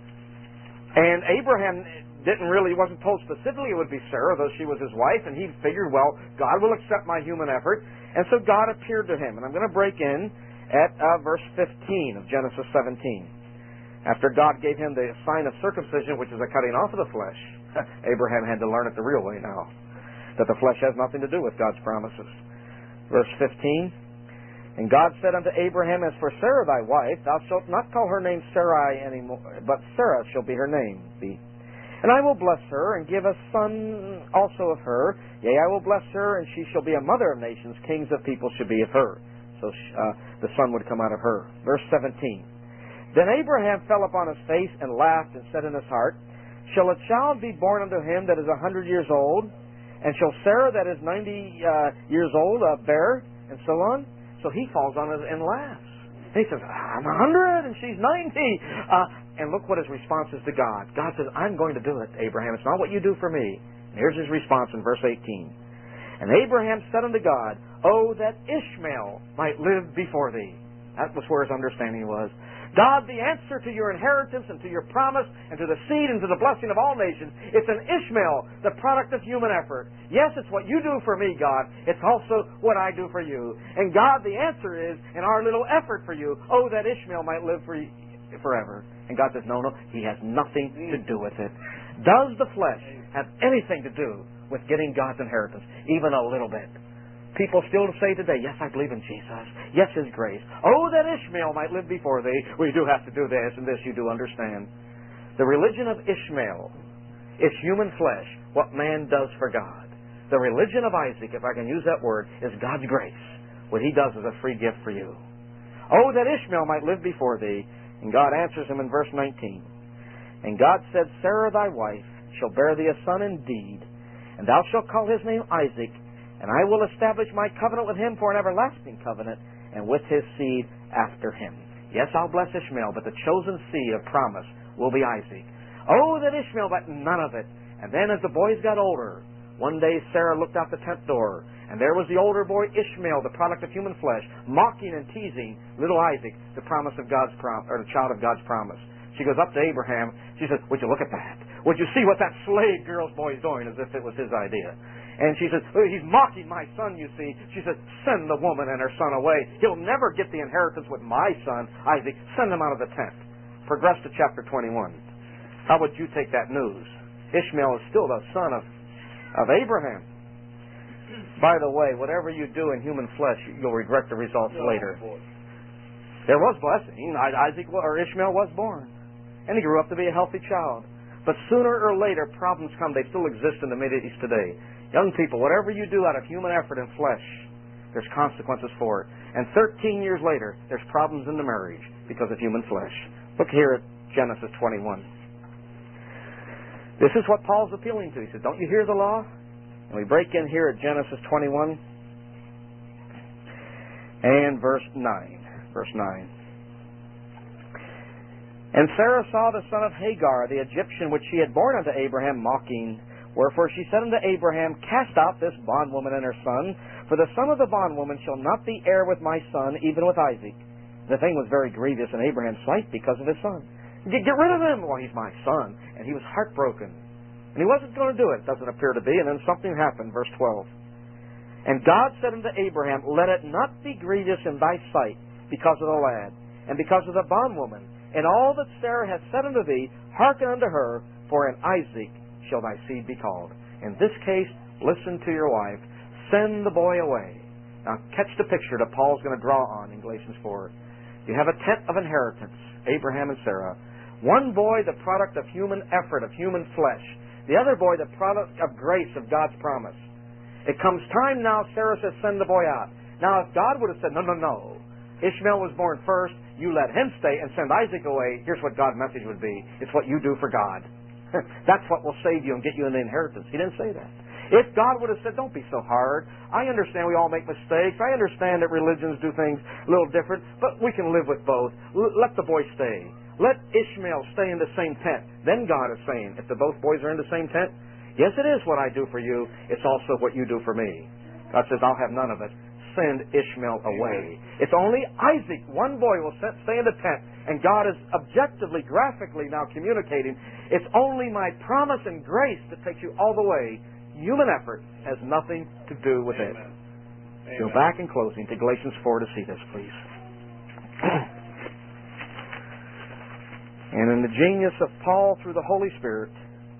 Speaker 1: And Abraham didn't really, wasn't told specifically it would be Sarah, though she was his wife, and he figured, well, God will accept my human effort. And so God appeared to him. And I'm going to break in at uh, verse fifteen of Genesis seventeen. After God gave him the sign of circumcision, which is a cutting off of the flesh, Abraham had to learn it the real way now, that the flesh has nothing to do with God's promises. Verse fifteen, and God said unto Abraham, as for Sarah thy wife, thou shalt not call her name Sarai any more, but Sarah shall be her name. Be. And I will bless her, and give a son also of her. Yea, I will bless her, and she shall be a mother of nations. Kings of people shall be of her. So uh, the son would come out of her. Verse seventeen. Then Abraham fell upon his face, and laughed, and said in his heart, shall a child be born unto him that is a hundred years old? And shall Sarah that is ninety uh, years old uh, bear? And so on. So he falls on it and laughs. And he says, I'm a hundred, and she's ninety. Uh, And look what his response is to God. God says, I'm going to do it, Abraham. It's not what you do for me. And here's his response in verse eighteen. And Abraham said unto God, oh, that Ishmael might live before thee. That was where his understanding was. God, the answer to your inheritance and to your promise and to the seed and to the blessing of all nations, it's an Ishmael, the product of human effort. Yes, it's what you do for me, God. It's also what I do for you. And God, the answer is, in our little effort for you, oh, that Ishmael might live for you forever. And God says, no, no, he has nothing to do with it. Does the flesh have anything to do with getting God's inheritance? Even a little bit. People still say today, yes, I believe in Jesus. Yes, His grace. Oh, that Ishmael might live before thee. We do have to do this, and this you do understand. The religion of Ishmael is human flesh, what man does for God. The religion of Isaac, if I can use that word, is God's grace. What he does is a free gift for you. Oh, that Ishmael might live before thee. And God answers him in verse nineteen. And God said, Sarah thy wife shall bear thee a son indeed, and thou shalt call his name Isaac, and I will establish my covenant with him for an everlasting covenant, and with his seed after him. Yes, I'll bless Ishmael, but the chosen seed of promise will be Isaac. Oh, that Ishmael, but none of it. And then as the boys got older, one day Sarah looked out the tent door, and there was the older boy Ishmael, the product of human flesh, mocking and teasing little Isaac, the promise of God's prom- or the child of God's promise. She goes up to Abraham. She says, would you look at that? Would you see what that slave girl's boy's doing, as if it was his idea? And she says, oh, he's mocking my son, you see. She says, send the woman and her son away. He'll never get the inheritance with my son, Isaac. Send him out of the tent. Progress to chapter twenty-one. How would you take that news? Ishmael is still the son of, of Abraham. By the way, whatever you do in human flesh, you'll regret the results
Speaker 2: no,
Speaker 1: later. There was blessing. Isaac or Ishmael was born. And he grew up to be a healthy child. But sooner or later, problems come. They still exist in the Middle East today. Young people, whatever you do out of human effort and flesh, there's consequences for it. And thirteen years later, there's problems in the marriage because of human flesh. Look here at Genesis twenty-one. This is what Paul's appealing to. He said, don't you hear the law? And we break in here at Genesis twenty-one and verse nine. Verse nine. And Sarah saw the son of Hagar, the Egyptian, which she had borne unto Abraham, mocking. Wherefore she said unto Abraham, cast out this bondwoman and her son, for the son of the bondwoman shall not be heir with my son, even with Isaac. The thing was very grievous in Abraham's sight because of his son. Get, get rid of him. Well, he's my son. And he was heartbroken. And he wasn't going to do it, doesn't appear to be. And then something happened, verse twelve. And God said unto Abraham, Let it not be grievous in thy sight because of the lad, and because of the bondwoman, and all that Sarah hath said unto thee, hearken unto her, for in Isaac shall thy seed be called. In this case, listen to your wife. Send the boy away. Now, catch the picture that Paul's going to draw on in Galatians four. You have a tent of inheritance, Abraham and Sarah. One boy, the product of human effort, of human flesh. The other boy, the product of grace, of God's promise. It comes time now, Sarah says, send the boy out. Now, if God would have said, no, no, no, Ishmael was born first, you let him stay and send Isaac away, here's what God's message would be. It's what you do for God. That's what will save you and get you in the inheritance. He didn't say that. If God would have said, don't be so hard. I understand we all make mistakes. I understand that religions do things a little different, but we can live with both. L- let the boy stay. Let Ishmael stay in the same tent. Then God is saying, if the both boys are in the same tent, yes, it is what I do for you. It's also what you do for me. God says, I'll have none of it. Send Ishmael away. It's only Isaac, one boy, will stay in the tent. And God is objectively, graphically now communicating, it's only my promise and grace that takes you all the way. Human effort has nothing to do with
Speaker 2: Amen.
Speaker 1: it.
Speaker 2: Amen.
Speaker 1: Go back in closing to Galatians four to see this, please. And in the genius of Paul through the Holy Spirit,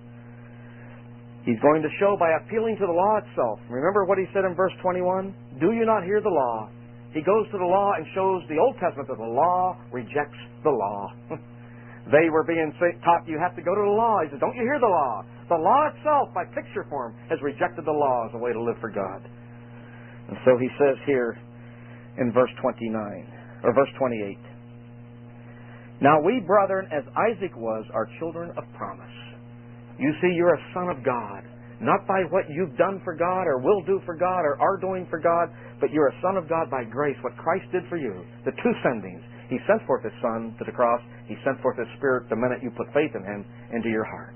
Speaker 1: he's going to show by appealing to the law itself. Remember what he said in verse twenty-one? Do you not hear the law? He goes to the law and shows the Old Testament that the law rejects the law. They were being taught you have to go to the law. He says, don't you hear the law? The law itself, by picture form, has rejected the law as a way to live for God. And so he says here in verse twenty-nine, or verse twenty-eight, Now we, brethren, as Isaac was, are children of promise. You see, you're a son of God, not by what you've done for God or will do for God or are doing for God, but you're a son of God by grace, what Christ did for you. The two sendings. He sent forth His Son to the cross. He sent forth His Spirit the minute you put faith in Him into your heart.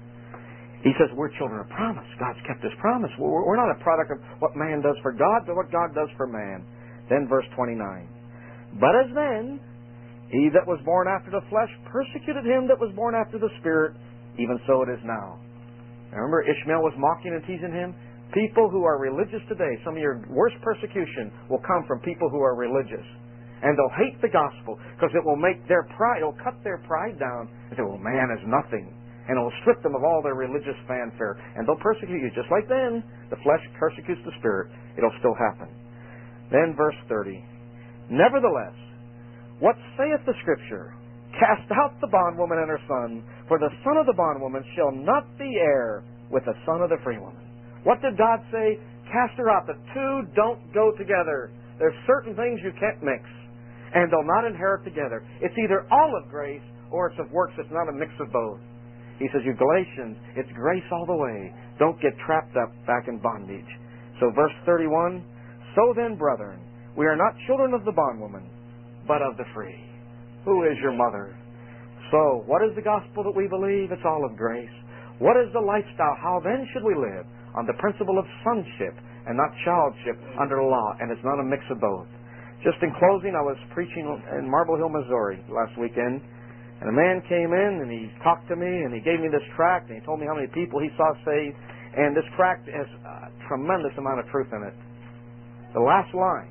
Speaker 1: He says we're children of promise. God's kept His promise. We're, we're not a product of what man does for God, but what God does for man. Then verse twenty-nine. But as then, he that was born after the flesh persecuted him that was born after the Spirit, even so it is now. Now remember, Ishmael was mocking and teasing him? People who are religious today, some of your worst persecution will come from people who are religious. And they'll hate the gospel because it will make their pride, it will cut their pride down and say, well, man is nothing. And it will strip them of all their religious fanfare. And they'll persecute you just like then. The flesh persecutes the Spirit. It'll still happen. Then verse thirty. Nevertheless, what saith the Scripture? Cast out the bondwoman and her son, for the son of the bondwoman shall not be heir with the son of the free woman. What did God say? Cast her out. The two don't go together. There's certain things you can't mix, and they'll not inherit together. It's either all of grace or it's of works. It's not a mix of both. He says, you Galatians, it's grace all the way. Don't get trapped up back in bondage. So verse thirty-one, So then, brethren, we are not children of the bondwoman, but of the free. Who is your mother? So, what is the gospel that we believe? It's all of grace. What is the lifestyle? How then should we live? On the principle of sonship and not childship under the law. And it's not a mix of both. Just in closing, I was preaching in Marble Hill, Missouri last weekend. And a man came in and he talked to me and he gave me this tract and he told me how many people he saw saved. And this tract has a tremendous amount of truth in it. The last line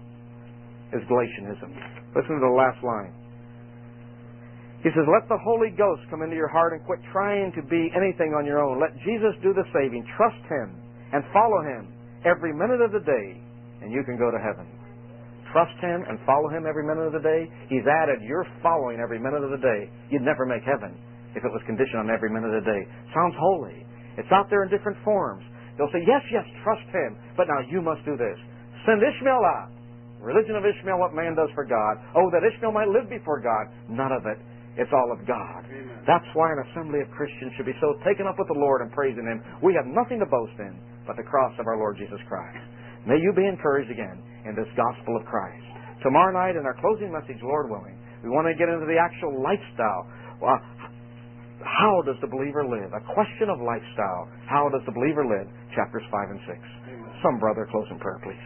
Speaker 1: is Galatianism. Listen to the last line. He says, let the Holy Ghost come into your heart and quit trying to be anything on your own. Let Jesus do the saving. Trust Him and follow Him every minute of the day, and you can go to heaven. Trust Him and follow Him every minute of the day. He's added, you're following every minute of the day. You'd never make heaven if it was conditioned on every minute of the day. Sounds holy. It's out there in different forms. They'll say, yes, yes, trust Him, but now you must do this. Send Ishmael out. Religion of Ishmael, what man does for God. Oh, that Ishmael might live before God. None of it. It's all of God.
Speaker 2: Amen.
Speaker 1: That's why an assembly of Christians should be so taken up with the Lord and praising Him. We have nothing to boast in but the cross of our Lord Jesus Christ. May you be encouraged again in this gospel of Christ. Tomorrow night in our closing message, Lord willing, we want to get into the actual lifestyle. Well, how does the believer live? A question of lifestyle. How does the believer live? Chapters five and six.
Speaker 2: Amen.
Speaker 1: Some brother, close in prayer, please.